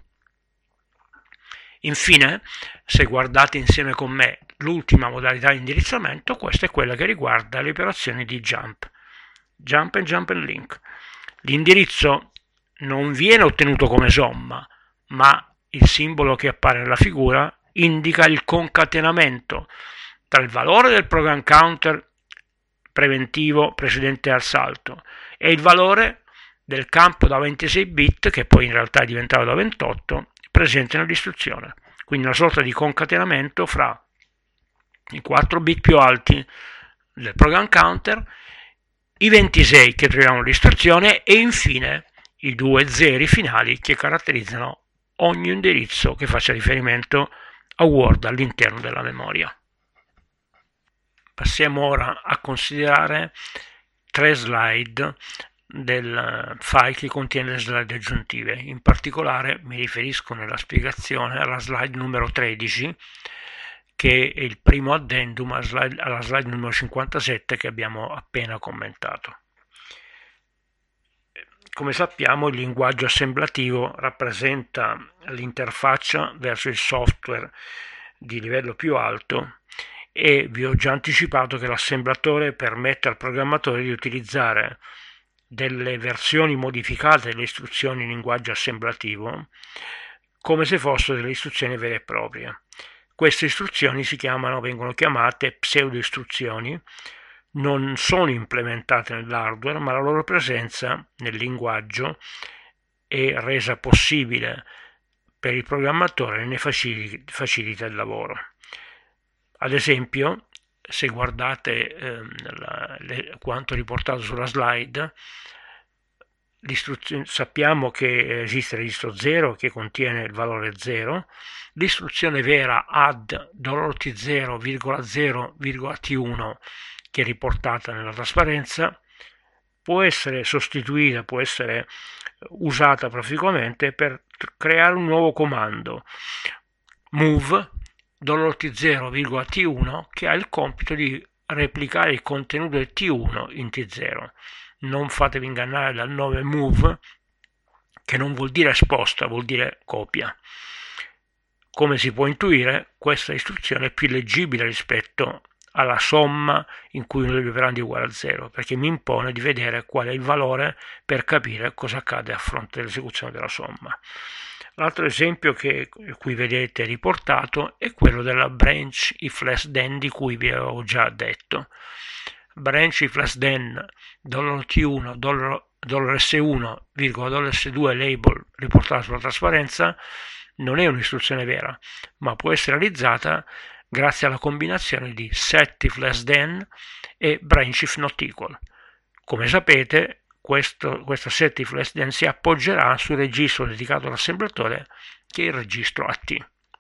S1: Infine, se guardate insieme con me l'ultima modalità di indirizzamento, questa è quella che riguarda le operazioni di jump and link. L'indirizzo non viene ottenuto come somma, ma il simbolo che appare nella figura indica il concatenamento tra il valore del program counter preventivo precedente al salto e il valore del campo da 26 bit, che poi in realtà è diventato da 28, presente nell'istruzione. Quindi una sorta di concatenamento fra i 4 bit più alti del program counter, i 26 che troviamo nell'istruzione e infine i 2 zeri finali che caratterizzano ogni indirizzo che faccia riferimento a Word all'interno della memoria. Passiamo ora a considerare 3 slide del file che contiene le slide aggiuntive. In particolare mi riferisco nella spiegazione alla slide numero 13, che è il primo addendum alla slide numero 57 che abbiamo appena commentato. Come sappiamo, il linguaggio assemblativo rappresenta l'interfaccia verso il software di livello più alto e vi ho già anticipato che l'assemblatore permette al programmatore di utilizzare delle versioni modificate delle istruzioni in linguaggio assemblativo come se fossero delle istruzioni vere e proprie. Queste istruzioni vengono chiamate pseudo istruzioni, non sono implementate nell'hardware, ma la loro presenza nel linguaggio è resa possibile per il programmatore e ne facilita il lavoro. Ad esempio, se guardate quanto riportato sulla slide, sappiamo che esiste il registro 0 che contiene il valore 0, l'istruzione vera add $t0,0,t1 che è riportata nella trasparenza può essere sostituita, può essere usata proficuamente per creare un nuovo comando move $t0,t1 che ha il compito di replicare il contenuto del t1 in t0. Non fatevi ingannare dal nome move, che non vuol dire sposta, vuol dire copia. Come si può intuire, questa istruzione è più leggibile rispetto alla somma in cui uno degli operandi è uguale a 0, perché mi impone di vedere qual è il valore per capire cosa accade a fronte dell'esecuzione della somma. L'altro esempio che qui vedete riportato è quello della branch if less than di cui vi avevo già detto. Branch if less than $t1, $s1, $s2 label riportato sulla trasparenza non è un'istruzione vera, ma può essere realizzata grazie alla combinazione di set if less than e branch if not equal. Come sapete, questa set if less than si appoggerà sul registro dedicato all'assemblatore che è il registro AT.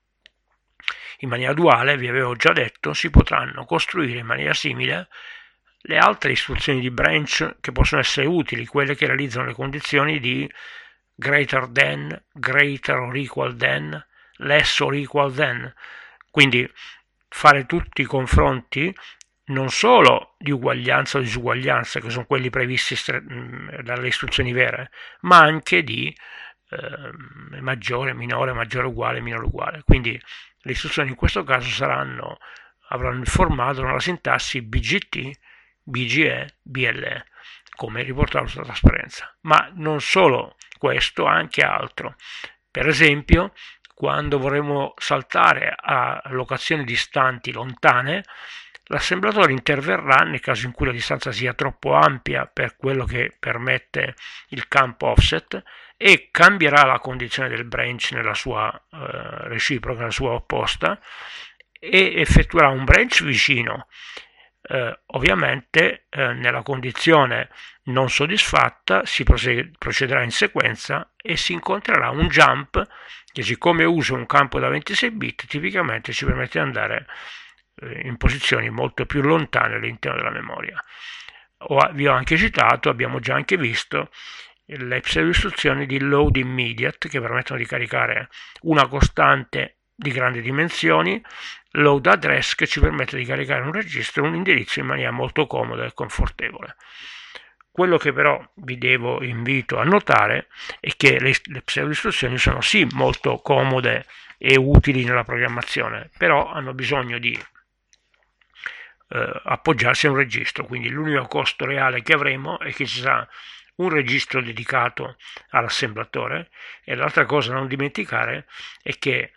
S1: In maniera duale, vi avevo già detto, si potranno costruire in maniera simile le altre istruzioni di branch che possono essere utili, quelle che realizzano le condizioni di greater than, greater or equal than, less or equal than. Quindi fare tutti i confronti non solo di uguaglianza o disuguaglianza, che sono quelli previsti dalle istruzioni vere, ma anche di maggiore, minore, maggiore uguale, minore uguale. Quindi le istruzioni in questo caso avranno il formato, la sintassi BGT, BGE, BLE, come riportato sulla trasparenza. Ma non solo questo, anche altro. Per esempio, quando vorremmo saltare a locazioni distanti, lontane, l'assemblatore interverrà nel caso in cui la distanza sia troppo ampia per quello che permette il campo offset e cambierà la condizione del branch nella sua reciproca, nella sua opposta, e effettuerà un branch vicino. Ovviamente nella condizione non soddisfatta si procederà in sequenza e si incontrerà un jump che, siccome usa un campo da 26 bit, tipicamente ci permette di andare in posizioni molto più lontane all'interno della memoria. Vi ho anche citato, abbiamo già anche visto le pseudo istruzioni di load immediate che permettono di caricare una costante di grandi dimensioni, load address che ci permette di caricare un registro e un indirizzo in maniera molto comoda e confortevole. Quello che però vi invito a notare è che le pseudo istruzioni sono sì molto comode e utili nella programmazione, però hanno bisogno di appoggiarsi a un registro, quindi l'unico costo reale che avremo è che ci sarà un registro dedicato all'assemblatore, e l'altra cosa da non dimenticare è che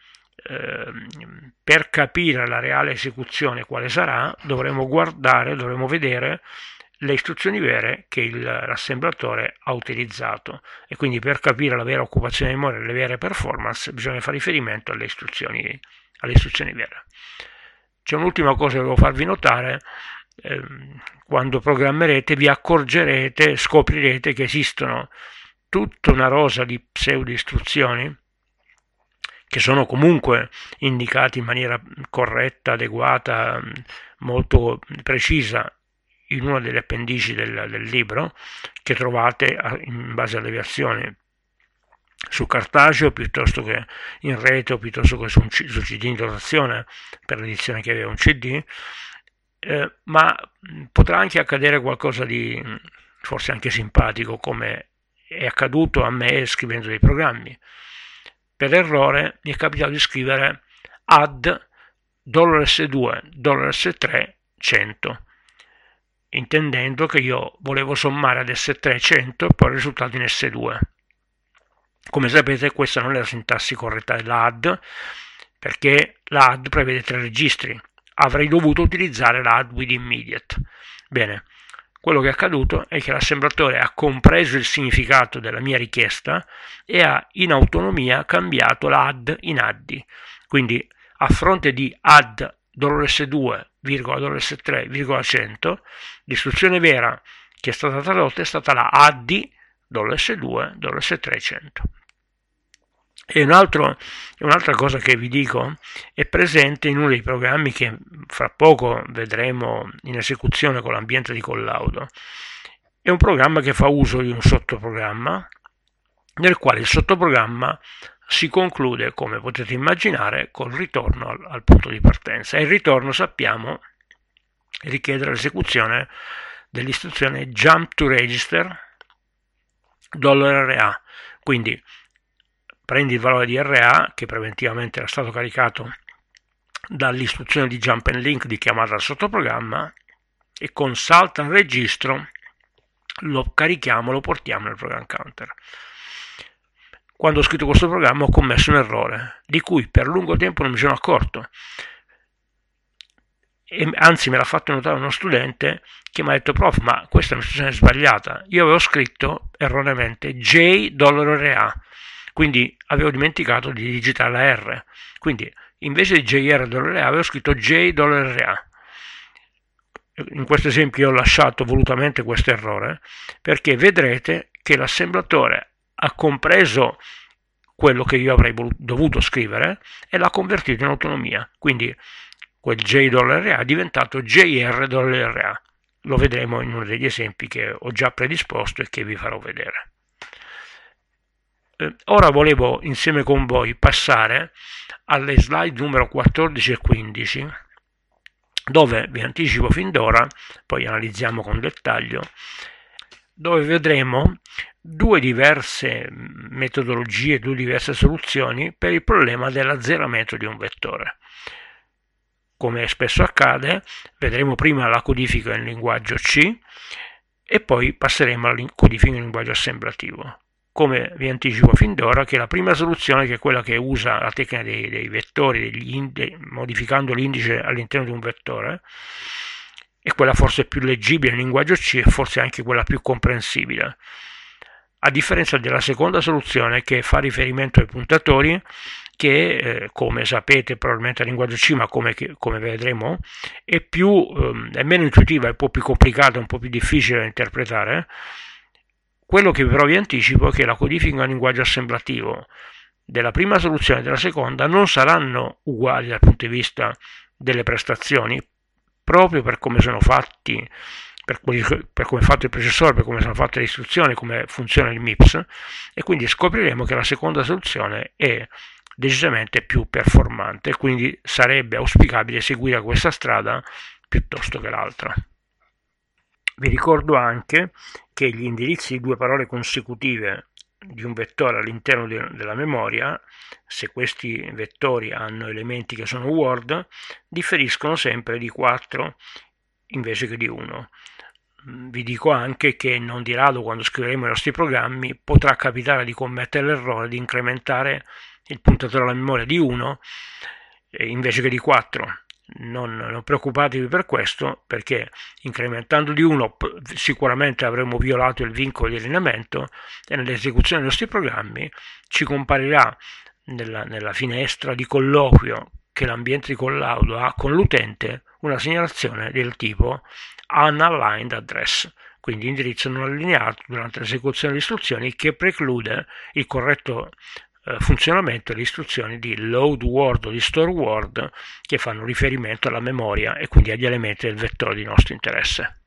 S1: per capire la reale esecuzione quale sarà dovremo vedere le istruzioni vere che l'assemblatore ha utilizzato, e quindi per capire la vera occupazione di memoria e le vere performance bisogna fare riferimento alle istruzioni vere. C'è un'ultima cosa che volevo farvi notare: quando programmerete scoprirete che esistono tutta una rosa di pseudo istruzioni che sono comunque indicate in maniera corretta, adeguata, molto precisa in una delle appendici del libro, che trovate in base alle versioni su cartaceo piuttosto che in rete o piuttosto che su CD in dotazione per l'edizione che aveva un CD, ma potrà anche accadere qualcosa di forse anche simpatico, come è accaduto a me scrivendo dei programmi. Per errore mi è capitato di scrivere add $S2, $S3, 100, intendendo che io volevo sommare ad S3 100 e poi il risultato in S2. Come sapete, questa non è la sintassi corretta dell'add, perché l'ADD prevede 3 registri. Avrei dovuto utilizzare l'ADD with immediate. Bene, quello che è accaduto è che l'assemblatore ha compreso il significato della mia richiesta e ha in autonomia cambiato la add in addi. Quindi a fronte di add $2, $3, 100, l'istruzione vera che è stata tradotta è stata la addi $2, $3, 100. E un'altra cosa che vi dico è presente in uno dei programmi che fra poco vedremo in esecuzione con l'ambiente di collaudo. È un programma che fa uso di un sottoprogramma nel quale il sottoprogramma si conclude, come potete immaginare, col ritorno al punto di partenza. E il ritorno, sappiamo, richiede l'esecuzione dell'istruzione jump to register $RA. Quindi prendi il valore di RA che preventivamente era stato caricato dall'istruzione di jump and link di chiamata al sottoprogramma e con salt al registro lo carichiamo, lo portiamo nel program counter. Quando ho scritto questo programma ho commesso un errore di cui per lungo tempo non mi sono accorto, e anzi me l'ha fatto notare uno studente che mi ha detto: prof, ma questa è un'istruzione sbagliata, io avevo scritto erroneamente $RA, quindi avevo dimenticato di digitare la R, quindi invece di $RA avevo scritto $RA. In questo esempio ho lasciato volutamente questo errore perché vedrete che l'assemblatore ha compreso quello che io avrei dovuto scrivere e l'ha convertito in autonomia, quindi quel $RA è diventato $RA. Lo vedremo in uno degli esempi che ho già predisposto e che vi farò vedere. Ora volevo insieme con voi passare alle slide numero 14 e 15, dove vi anticipo fin d'ora, poi analizziamo con dettaglio, dove vedremo due diverse metodologie, due diverse soluzioni per il problema dell'azzeramento di un vettore. Come spesso accade, vedremo prima la codifica in linguaggio C e poi passeremo alla codifica in linguaggio assemblativo. Come vi anticipo fin d'ora che la prima soluzione, che è quella che usa la tecnica dei vettori, modificando l'indice all'interno di un vettore, è quella forse più leggibile in linguaggio C e forse anche quella più comprensibile. A differenza della seconda soluzione, che fa riferimento ai puntatori, che come sapete probabilmente a linguaggio C, ma come vedremo è meno intuitiva, è un po' più complicata, un po' più difficile da interpretare. Quello che però vi anticipo è che la codifica in linguaggio assemblativo della prima soluzione e della seconda non saranno uguali dal punto di vista delle prestazioni, proprio per come sono fatti, per come è fatto il processore, per come sono fatte le istruzioni, come funziona il MIPS, e quindi scopriremo che la seconda soluzione è decisamente più performante, quindi sarebbe auspicabile seguire questa strada piuttosto che l'altra. Vi ricordo anche che gli indirizzi di due parole consecutive di un vettore all'interno della memoria, se questi vettori hanno elementi che sono word, differiscono sempre di 4 invece che di 1. Vi dico anche che non di rado, quando scriveremo i nostri programmi, potrà capitare di commettere l'errore di incrementare il puntatore alla memoria di 1 invece che di 4. Non preoccupatevi per questo, perché incrementando di 1 sicuramente avremo violato il vincolo di allineamento e nell'esecuzione dei nostri programmi ci comparirà nella finestra di colloquio che l'ambiente di collaudo ha con l'utente una segnalazione del tipo unaligned address, quindi indirizzo non allineato durante l'esecuzione delle istruzioni, che preclude il corretto funzionamento delle istruzioni di load word o di store word che fanno riferimento alla memoria e quindi agli elementi del vettore di nostro interesse.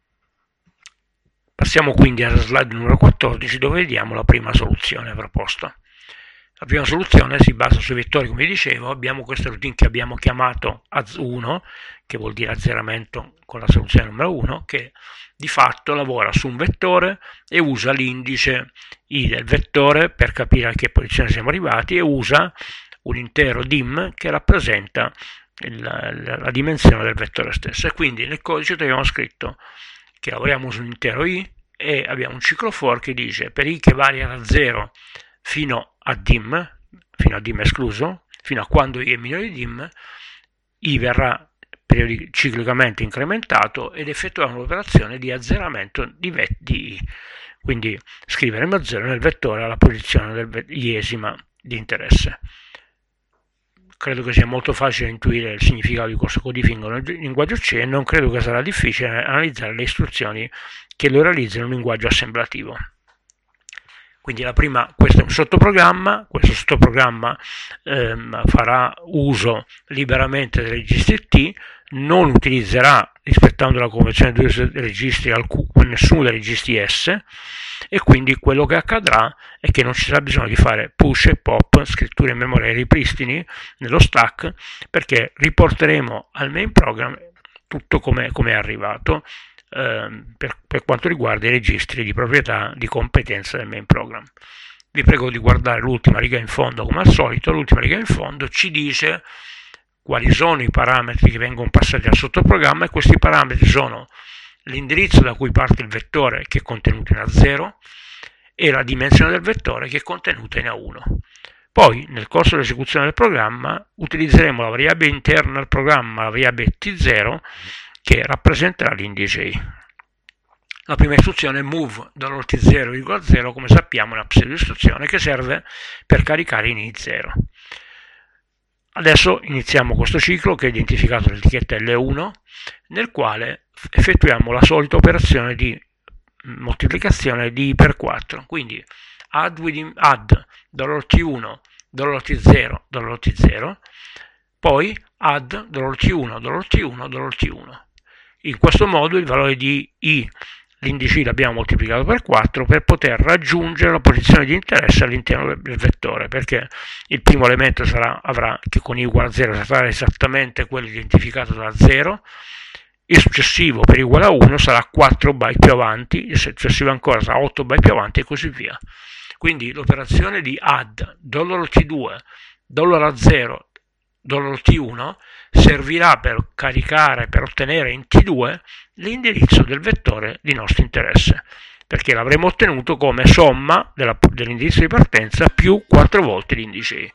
S1: Passiamo quindi alla slide numero 14, dove vediamo la prima soluzione proposta. La prima soluzione si basa sui vettori, come dicevo. Abbiamo questa routine che abbiamo chiamato az1, che vuol dire azzeramento con la soluzione numero 1, che di fatto lavora su un vettore e usa l'indice i del vettore per capire a che posizione siamo arrivati e usa un intero dim che rappresenta la dimensione del vettore stesso. E quindi nel codice abbiamo scritto che lavoriamo su un intero i e abbiamo un ciclo for che dice per i che varia da 0 fino a dim escluso, fino a quando i è minore di dim, i verrà ciclicamente incrementato ed effettuiamo l'operazione di azzeramento di i. Quindi scriveremo 0 nel vettore alla posizione iesima di interesse. Credo che sia molto facile intuire il significato di cosa codifica nel linguaggio C e non credo che sarà difficile analizzare le istruzioni che lo realizzano in un linguaggio assemblativo. Quindi questo è un sottoprogramma, questo sottoprogramma farà uso liberamente dei registri T, non utilizzerà, rispettando la convenzione dei due registri, nessuno dei registri S, e quindi quello che accadrà è che non ci sarà bisogno di fare push e pop, scritture in memoria e ripristini nello stack, perché riporteremo al main program tutto come è arrivato, per quanto riguarda i registri di proprietà di competenza del main program. Vi prego di guardare l'ultima riga in fondo come al solito. L'ultima riga in fondo ci dice quali sono i parametri che vengono passati al sottoprogramma, e questi parametri sono l'indirizzo da cui parte il vettore, che è contenuto in A0, e la dimensione del vettore, che è contenuta in A1. Poi nel corso dell'esecuzione del programma utilizzeremo la variabile interna al programma, la variabile T0, che rappresenterà l'indice I. La prima istruzione è move $t0,0, come sappiamo è una pseudo-istruzione che serve per caricare in I0. Adesso iniziamo questo ciclo che è identificato nell'etichetta L1, nel quale effettuiamo la solita operazione di moltiplicazione di I per 4, quindi add $t1, $t0, $t0, poi add $t1, $t1, $t1. In questo modo il valore di I, l'indice I, l'abbiamo moltiplicato per 4 per poter raggiungere la posizione di interesse all'interno del vettore, perché il primo elemento avrà, che con I uguale a 0 sarà esattamente quello identificato da 0, il successivo per I uguale a 1 sarà 4 byte più avanti, il successivo ancora sarà 8 byte più avanti e così via. Quindi l'operazione di add $t2, $0, $t1 servirà per caricare, per ottenere in T2 l'indirizzo del vettore di nostro interesse, perché l'avremo ottenuto come somma dell'indirizzo di partenza più 4 volte l'indice I.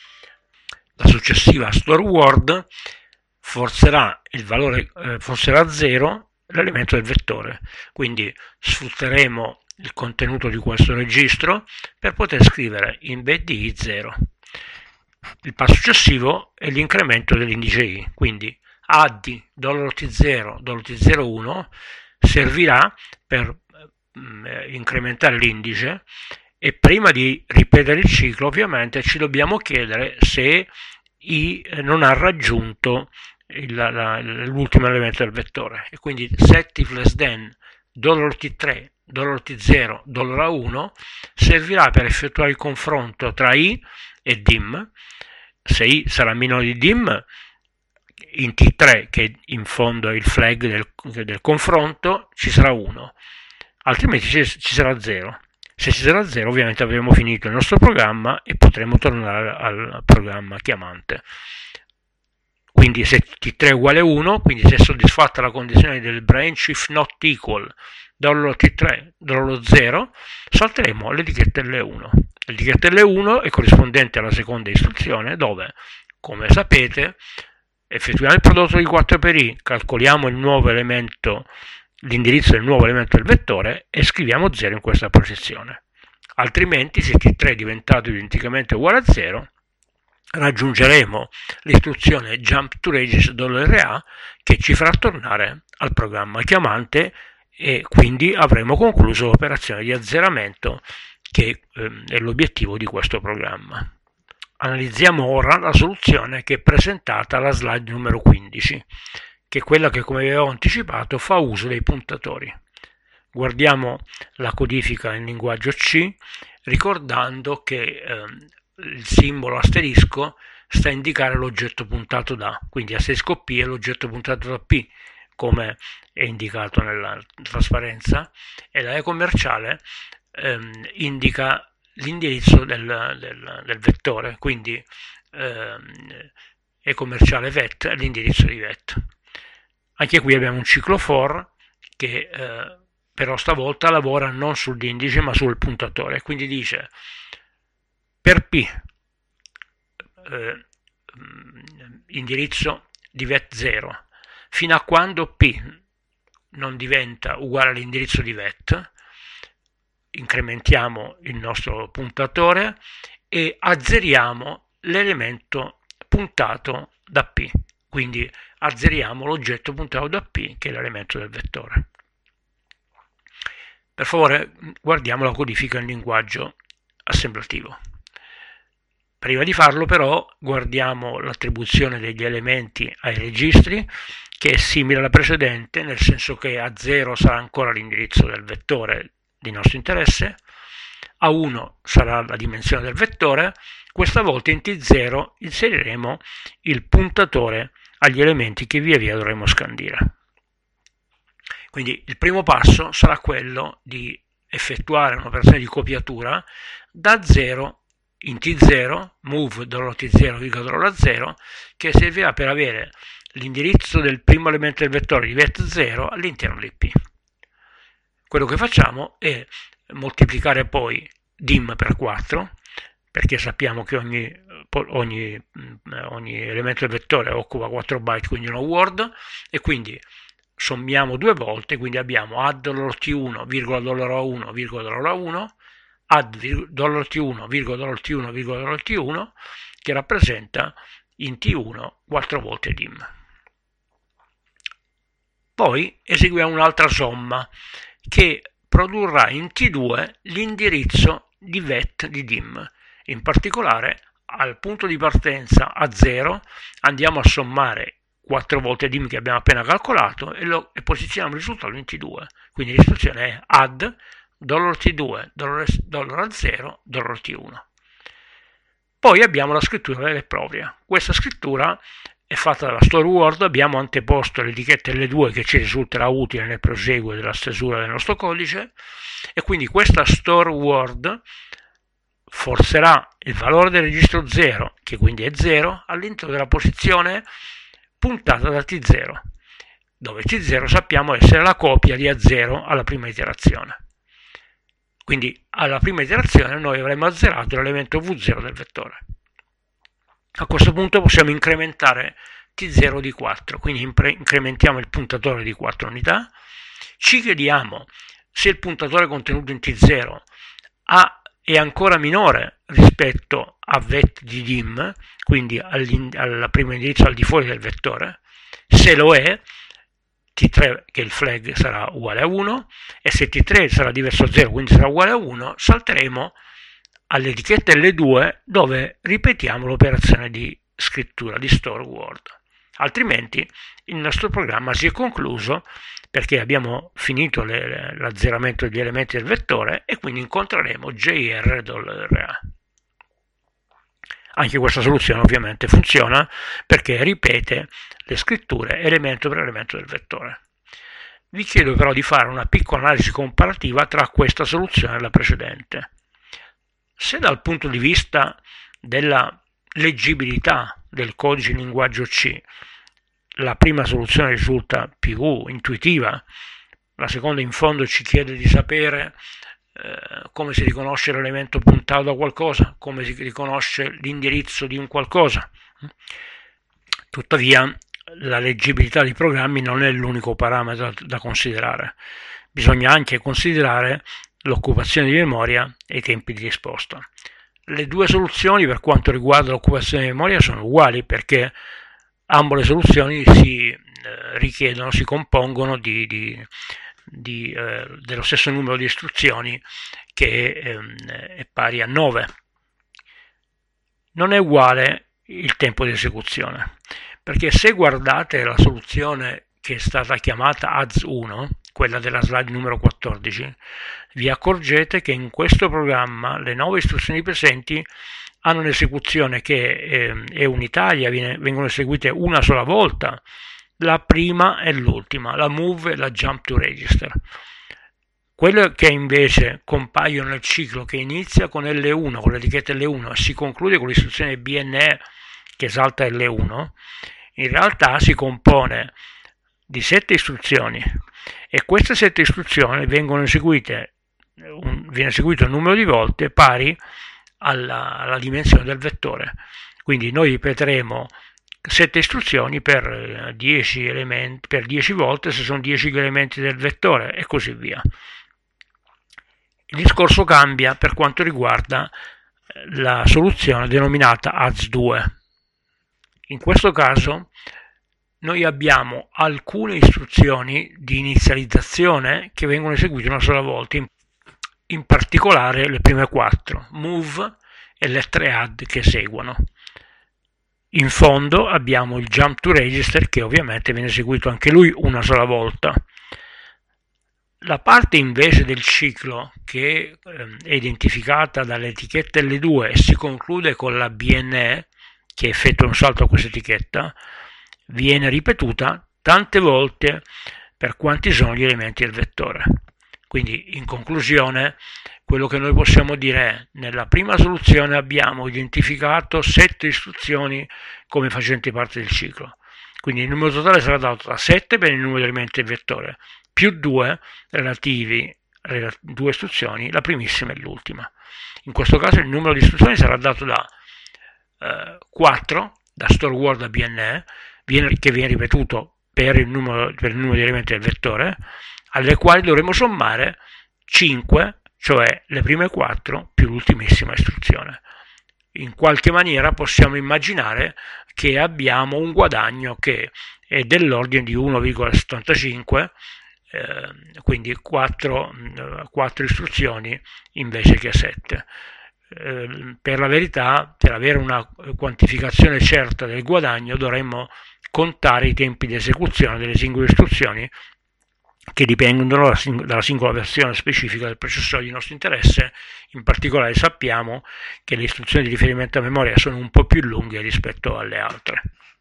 S1: La successiva store word forzerà il valore, forzerà 0 l'elemento del vettore, quindi sfrutteremo il contenuto di questo registro per poter scrivere in bed di I 0. Il passo successivo è l'incremento dell'indice I, quindi addi $t0, $t01 servirà per incrementare l'indice, e prima di ripetere il ciclo ovviamente ci dobbiamo chiedere se I non ha raggiunto l'ultimo elemento del vettore, e quindi set if less than $t3, $t0, $1 servirà per effettuare il confronto tra I e dim. Se I sarà minore di dim, in T3, che in fondo è il flag del confronto, ci sarà 1, altrimenti ci sarà 0. Se ci sarà 0 ovviamente avremo finito il nostro programma e potremo tornare al programma chiamante. Quindi se T3 è uguale a 1, quindi se è soddisfatta la condizione del branch if not equal $t3, $0, salteremo l'etichetta L1. L'etichetta L1 è corrispondente alla seconda istruzione, dove, come sapete, effettuiamo il prodotto di 4 per I, calcoliamo il nuovo elemento, l'indirizzo del nuovo elemento del vettore e scriviamo 0 in questa posizione. Altrimenti, se T3 è diventato identicamente uguale a 0, raggiungeremo l'istruzione jump to register $RA, che ci farà tornare al programma chiamante, e quindi avremo concluso l'operazione di azzeramento, che è l'obiettivo di questo programma. Analizziamo ora la soluzione che è presentata alla slide numero 15, che è quella che, come avevo anticipato, fa uso dei puntatori. Guardiamo la codifica in linguaggio C, ricordando che il simbolo asterisco sta a indicare l'oggetto puntato da, quindi asterisco P è l'oggetto puntato da P, come è indicato nella trasparenza, e la E commerciale indica l'indirizzo del vettore, quindi E commerciale vet è l'indirizzo di vet. Anche qui abbiamo un ciclo for che però stavolta lavora non sull'indice ma sul puntatore, quindi dice per P indirizzo di vet 0 fino a quando P non diventa uguale all'indirizzo di VET. Incrementiamo il nostro puntatore e azzeriamo l'elemento puntato da P, quindi azzeriamo l'oggetto puntato da P, che è l'elemento del vettore. Per favore, guardiamo la codifica in linguaggio assemblativo. Prima di farlo però guardiamo l'attribuzione degli elementi ai registri, che è simile alla precedente, nel senso che A0 sarà ancora l'indirizzo del vettore di nostro interesse, A1 sarà la dimensione del vettore, questa volta in T0 inseriremo il puntatore agli elementi che via via dovremo scandire. Quindi il primo passo sarà quello di effettuare un'operazione di copiatura da 0 in T0, move $T0, che servirà per avere l'indirizzo del primo elemento del vettore di vet 0 all'interno di P. Quello che facciamo è moltiplicare poi dim per 4, perché sappiamo che ogni elemento del vettore occupa 4 byte, quindi una word, e quindi sommiamo due volte, quindi abbiamo add $T1, $1, add $T1, $T1, $T1, che rappresenta in T1 4 volte dim. Poi eseguiamo un'altra somma che produrrà in T2 l'indirizzo di vet di dim. In particolare al punto di partenza a 0 andiamo a sommare 4 volte dim che abbiamo appena calcolato e posizioniamo il risultato in T2. Quindi l'istruzione è add $T2, $0, $T1. Poi abbiamo la scrittura vera e propria. Questa scrittura è fatta dalla store word, abbiamo anteposto l'etichetta L2 che ci risulterà utile nel proseguo della stesura del nostro codice, e quindi questa store word forcerà il valore del registro 0, che quindi è 0, all'interno della posizione puntata da T0, dove T0 sappiamo essere la copia di A0 alla prima iterazione. Quindi alla prima iterazione noi avremo azzerato l'elemento V0 del vettore. A questo punto possiamo incrementare T0 di 4, quindi incrementiamo il puntatore di 4 unità, ci chiediamo se il puntatore contenuto in T0 è ancora minore rispetto a vet di dim, quindi al primo indirizzo al di fuori del vettore. Se lo è, T3, che il flag sarà uguale a 1, e se T3 sarà diverso da 0, quindi sarà uguale a 1, salteremo all'etichetta L2 dove ripetiamo l'operazione di scrittura di store word. Altrimenti il nostro programma si è concluso, perché abbiamo finito l'azzeramento degli elementi del vettore e quindi incontreremo JR$. Anche questa soluzione ovviamente funziona perché ripete le scritture elemento per elemento del vettore. Vi chiedo però di fare una piccola analisi comparativa tra questa soluzione e la precedente. Se dal punto di vista della leggibilità del codice in linguaggio C la prima soluzione risulta più intuitiva, la seconda in fondo ci chiede di sapere come si riconosce l'elemento puntato da qualcosa, come si riconosce l'indirizzo di un qualcosa. Tuttavia la leggibilità dei programmi non è l'unico parametro da considerare, bisogna anche considerare l'occupazione di memoria e i tempi di risposta. Le due soluzioni per quanto riguarda l'occupazione di memoria sono uguali, perché ambo le soluzioni si compongono dello stesso numero di istruzioni, che è pari a 9. Non è uguale il tempo di esecuzione, perché se guardate la soluzione che è stata chiamata AZ1, quella della slide numero 14, vi accorgete che in questo programma le 9 istruzioni presenti hanno un'esecuzione che è unitaria, vengono eseguite una sola volta, la prima e l'ultima, la move e la jump to register. Quelle che invece compaiono nel ciclo che inizia con L1, con l'etichetta L1 e si conclude con l'istruzione BNE che esalta L1, in realtà si compone di 7 istruzioni, e queste 7 istruzioni viene eseguito un numero di volte pari alla dimensione del vettore. Quindi noi ripeteremo 7 istruzioni per 10 elementi, per 10 volte se sono 10 gli elementi del vettore e così via. Il discorso cambia per quanto riguarda la soluzione denominata AZ2. In questo caso noi abbiamo alcune istruzioni di inizializzazione che vengono eseguite una sola volta, in particolare le prime 4, move e le 3 add che seguono. In fondo abbiamo il jump to register che ovviamente viene eseguito anche lui una sola volta. La parte invece del ciclo che è identificata dalle etichette L2 e si conclude con la BNE che effettua un salto a questa etichetta viene ripetuta tante volte per quanti sono gli elementi del vettore. Quindi in conclusione quello che noi possiamo dire è: nella prima soluzione abbiamo identificato 7 istruzioni come facenti parte del ciclo, quindi il numero totale sarà dato da 7 per il numero di elementi del vettore più 2 relativi 2 istruzioni, la primissima e l'ultima. In questo caso il numero di istruzioni sarà dato da 4 da store word a BNE che viene ripetuto per il numero di elementi del vettore, alle quali dovremo sommare 5, cioè le prime 4 più l'ultimissima istruzione. In qualche maniera possiamo immaginare che abbiamo un guadagno che è dell'ordine di 1,75, quindi 4 istruzioni invece che 7. Per la verità, per avere una quantificazione certa del guadagno dovremmo contare i tempi di esecuzione delle singole istruzioni che dipendono dalla singola versione specifica del processore di nostro interesse. In particolare sappiamo che le istruzioni di riferimento a memoria sono un po' più lunghe rispetto alle altre.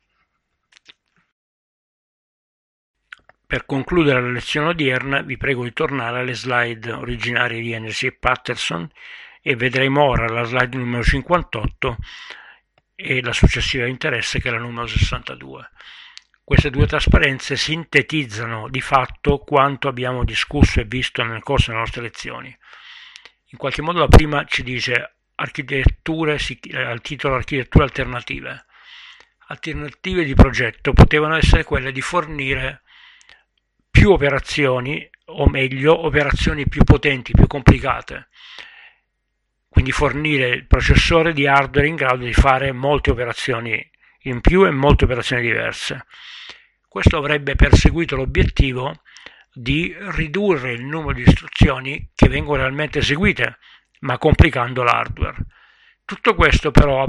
S1: Per concludere la lezione odierna vi prego di tornare alle slide originarie di Hennessy e Patterson e vedremo ora la slide numero 58 e la successiva di interesse che è la numero 62. Queste due trasparenze sintetizzano di fatto quanto abbiamo discusso e visto nel corso delle nostre lezioni. In qualche modo la prima ci dice architetture, al titolo architetture alternative. Alternative di progetto potevano essere quelle di fornire più operazioni, o meglio operazioni più potenti, più complicate. Quindi fornire il processore di hardware in grado di fare molte operazioni in più e molte operazioni diverse. Questo avrebbe perseguito l'obiettivo di ridurre il numero di istruzioni che vengono realmente eseguite, ma complicando l'hardware. Tutto questo però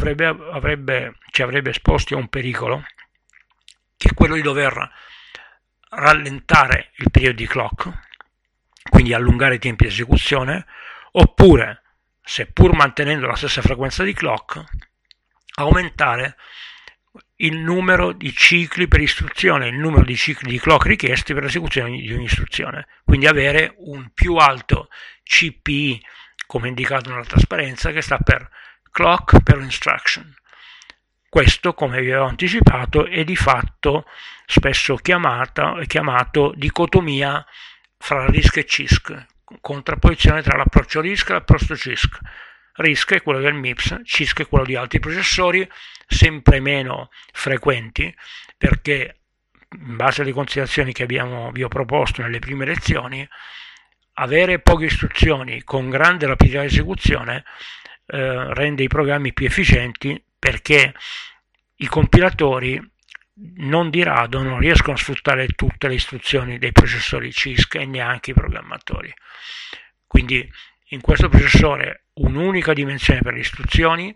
S1: ci avrebbe esposti a un pericolo, che è quello di dover rallentare il periodo di clock, quindi allungare i tempi di esecuzione, oppure, seppur mantenendo la stessa frequenza di clock, aumentare il numero di cicli per istruzione, il numero di cicli di clock richiesti per l'esecuzione di ogni istruzione, quindi avere un più alto CPI, come indicato nella trasparenza, che sta per clock per instruction. Questo, come vi avevo anticipato, è di fatto spesso chiamato dicotomia fra RISC e CISC, contrapposizione tra l'approccio RISC e l'approccio CISC. RISC è quello del MIPS, CISC è quello di altri processori, sempre meno frequenti, perché in base alle considerazioni che vi ho proposto nelle prime lezioni, avere poche istruzioni con grande rapidità di esecuzione rende i programmi più efficienti, perché i compilatori non di rado non riescono a sfruttare tutte le istruzioni dei processori CISC e neanche i programmatori. Quindi in questo processore un'unica dimensione per le istruzioni,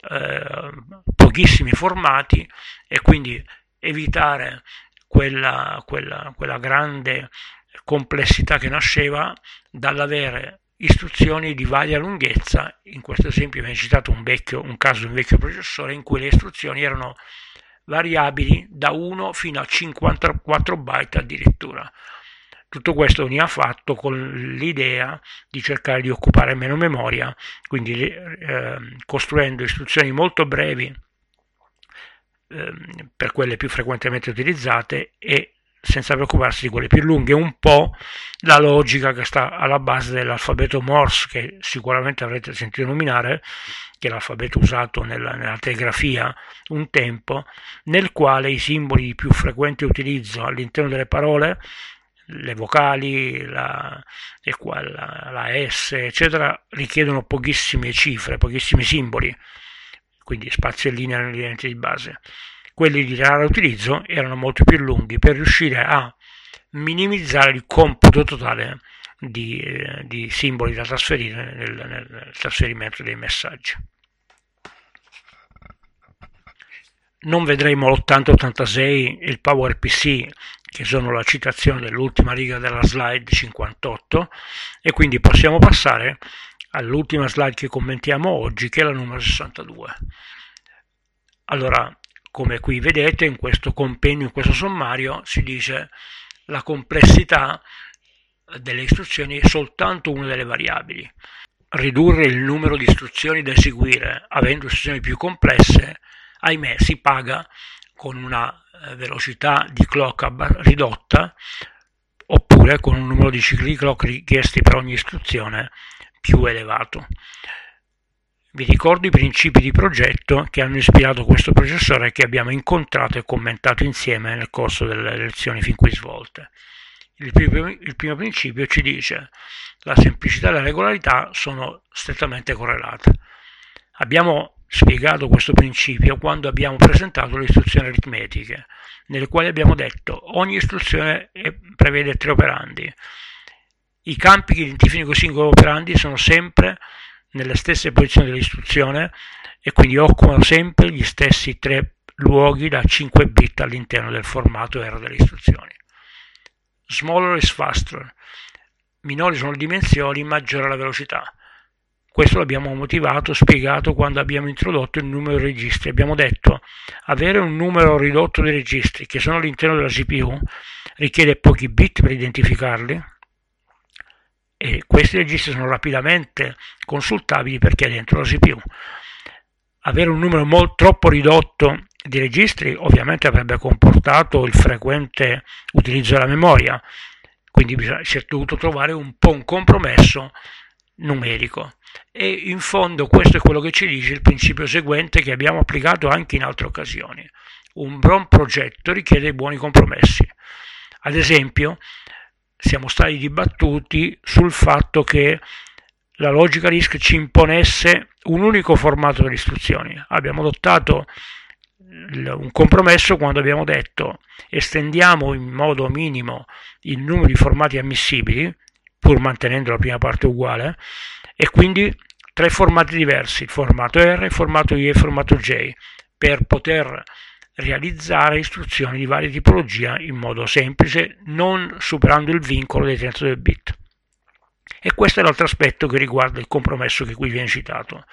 S1: pochissimi formati, e quindi evitare quella grande complessità che nasceva dall'avere istruzioni di varia lunghezza. In questo esempio viene citato un caso di un vecchio processore in cui le istruzioni erano variabili da 1 fino a 54 byte addirittura. Tutto questo veniva fatto con l'idea di cercare di occupare meno memoria, quindi costruendo istruzioni molto brevi per quelle più frequentemente utilizzate e senza preoccuparsi di quelle più lunghe. È un po' la logica che sta alla base dell'alfabeto Morse, che sicuramente avrete sentito nominare, che è l'alfabeto usato nella telegrafia un tempo, nel quale i simboli di più frequente utilizzo all'interno delle parole, le vocali, la S, eccetera, richiedono pochissime cifre, pochissimi simboli, quindi spazio e linea negli elementi di base. Quelli di raro utilizzo erano molto più lunghi per riuscire a minimizzare il computo totale di simboli da trasferire nel trasferimento dei messaggi. Non vedremo l'8086 e il PowerPC, che sono la citazione dell'ultima riga della slide 58, e quindi possiamo passare all'ultima slide che commentiamo oggi, che è la numero 62. Allora, come qui vedete, in questo compendio, in questo sommario, si dice la complessità delle istruzioni è soltanto una delle variabili. Ridurre il numero di istruzioni da eseguire avendo istruzioni più complesse, ahimè, si paga con una velocità di clock ridotta, oppure con un numero di cicli di clock richiesti per ogni istruzione più elevato. Vi ricordo i principi di progetto che hanno ispirato questo processore, che abbiamo incontrato e commentato insieme nel corso delle lezioni fin qui svolte. Il primo principio ci dice: la semplicità e la regolarità sono strettamente correlate. Abbiamo spiegato questo principio quando abbiamo presentato le istruzioni aritmetiche, nelle quali abbiamo detto ogni istruzione prevede 3 operandi. I campi che identificano i singoli operandi sono sempre nelle stesse posizioni dell'istruzione e quindi occupano sempre gli stessi 3 luoghi da 5 bit all'interno del formato R delle istruzioni. Smaller is faster. Minori sono le dimensioni, maggiore la velocità. Questo l'abbiamo motivato, spiegato quando abbiamo introdotto il numero di registri. Abbiamo detto avere un numero ridotto di registri che sono all'interno della CPU richiede pochi bit per identificarli, e questi registri sono rapidamente consultabili perché è dentro la CPU. Avere un numero troppo ridotto di registri ovviamente avrebbe comportato il frequente utilizzo della memoria, quindi si è dovuto trovare un po' un compromesso numerico, e in fondo questo è quello che ci dice il principio seguente, che abbiamo applicato anche in altre occasioni: un buon progetto richiede buoni compromessi. Ad esempio, siamo stati dibattuti sul fatto che la logica RISC ci imponesse un unico formato delle istruzioni. Abbiamo adottato un compromesso quando abbiamo detto estendiamo in modo minimo il numero di formati ammissibili, pur mantenendo la prima parte uguale, e quindi 3 formati diversi: il formato R, il formato I e il formato J, per poter realizzare istruzioni di varia tipologia in modo semplice, non superando il vincolo dei 32 bit. E questo è l'altro aspetto che riguarda il compromesso che qui viene citato.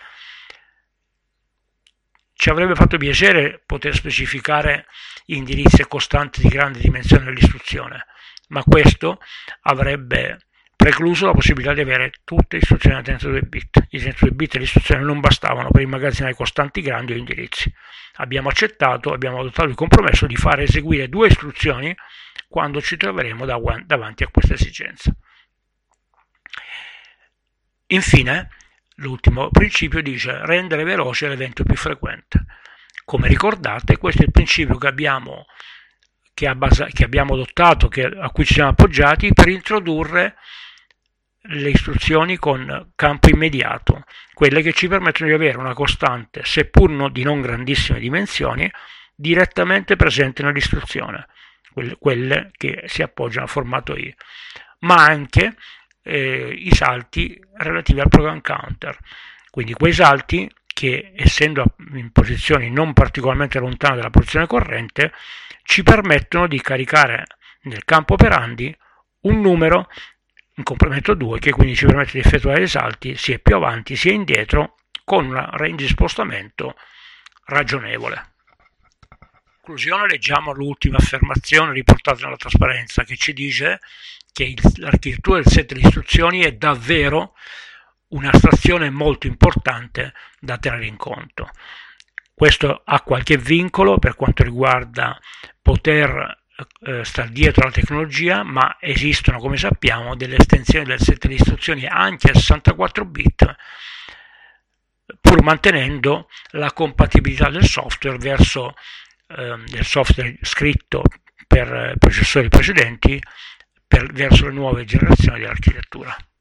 S1: Ci avrebbe fatto piacere poter specificare indirizzi e costanti di grande dimensione dell'istruzione, ma questo avrebbe precluso la possibilità di avere tutte le istruzioni a 32 bit. I 32 bit dell'istruzione non bastavano per immagazzinare costanti grandi o indirizzi. Abbiamo adottato il compromesso di fare eseguire 2 istruzioni quando ci troveremo davanti a questa esigenza. Infine, l'ultimo principio dice rendere veloce l'evento più frequente. Come ricordate, questo è il principio che abbiamo adottato, a cui ci siamo appoggiati per introdurre le istruzioni con campo immediato, quelle che ci permettono di avere una costante, seppur di non grandissime dimensioni, direttamente presente nell'istruzione, quelle che si appoggiano al formato I, ma anche i salti relativi al program counter, quindi quei salti che, essendo in posizioni non particolarmente lontane dalla posizione corrente, ci permettono di caricare nel campo operandi un numero in complemento 2, che quindi ci permette di effettuare dei salti sia più avanti sia indietro con una range di spostamento ragionevole. In conclusione, leggiamo l'ultima affermazione riportata nella trasparenza, che ci dice che l'architettura del set di istruzioni è davvero un'astrazione molto importante da tenere in conto. Questo ha qualche vincolo per quanto riguarda poter sta dietro la tecnologia, ma esistono, come sappiamo, delle estensioni del set di istruzioni anche a 64 bit, pur mantenendo la compatibilità del software del software scritto per processori precedenti verso le nuove generazioni dell'architettura.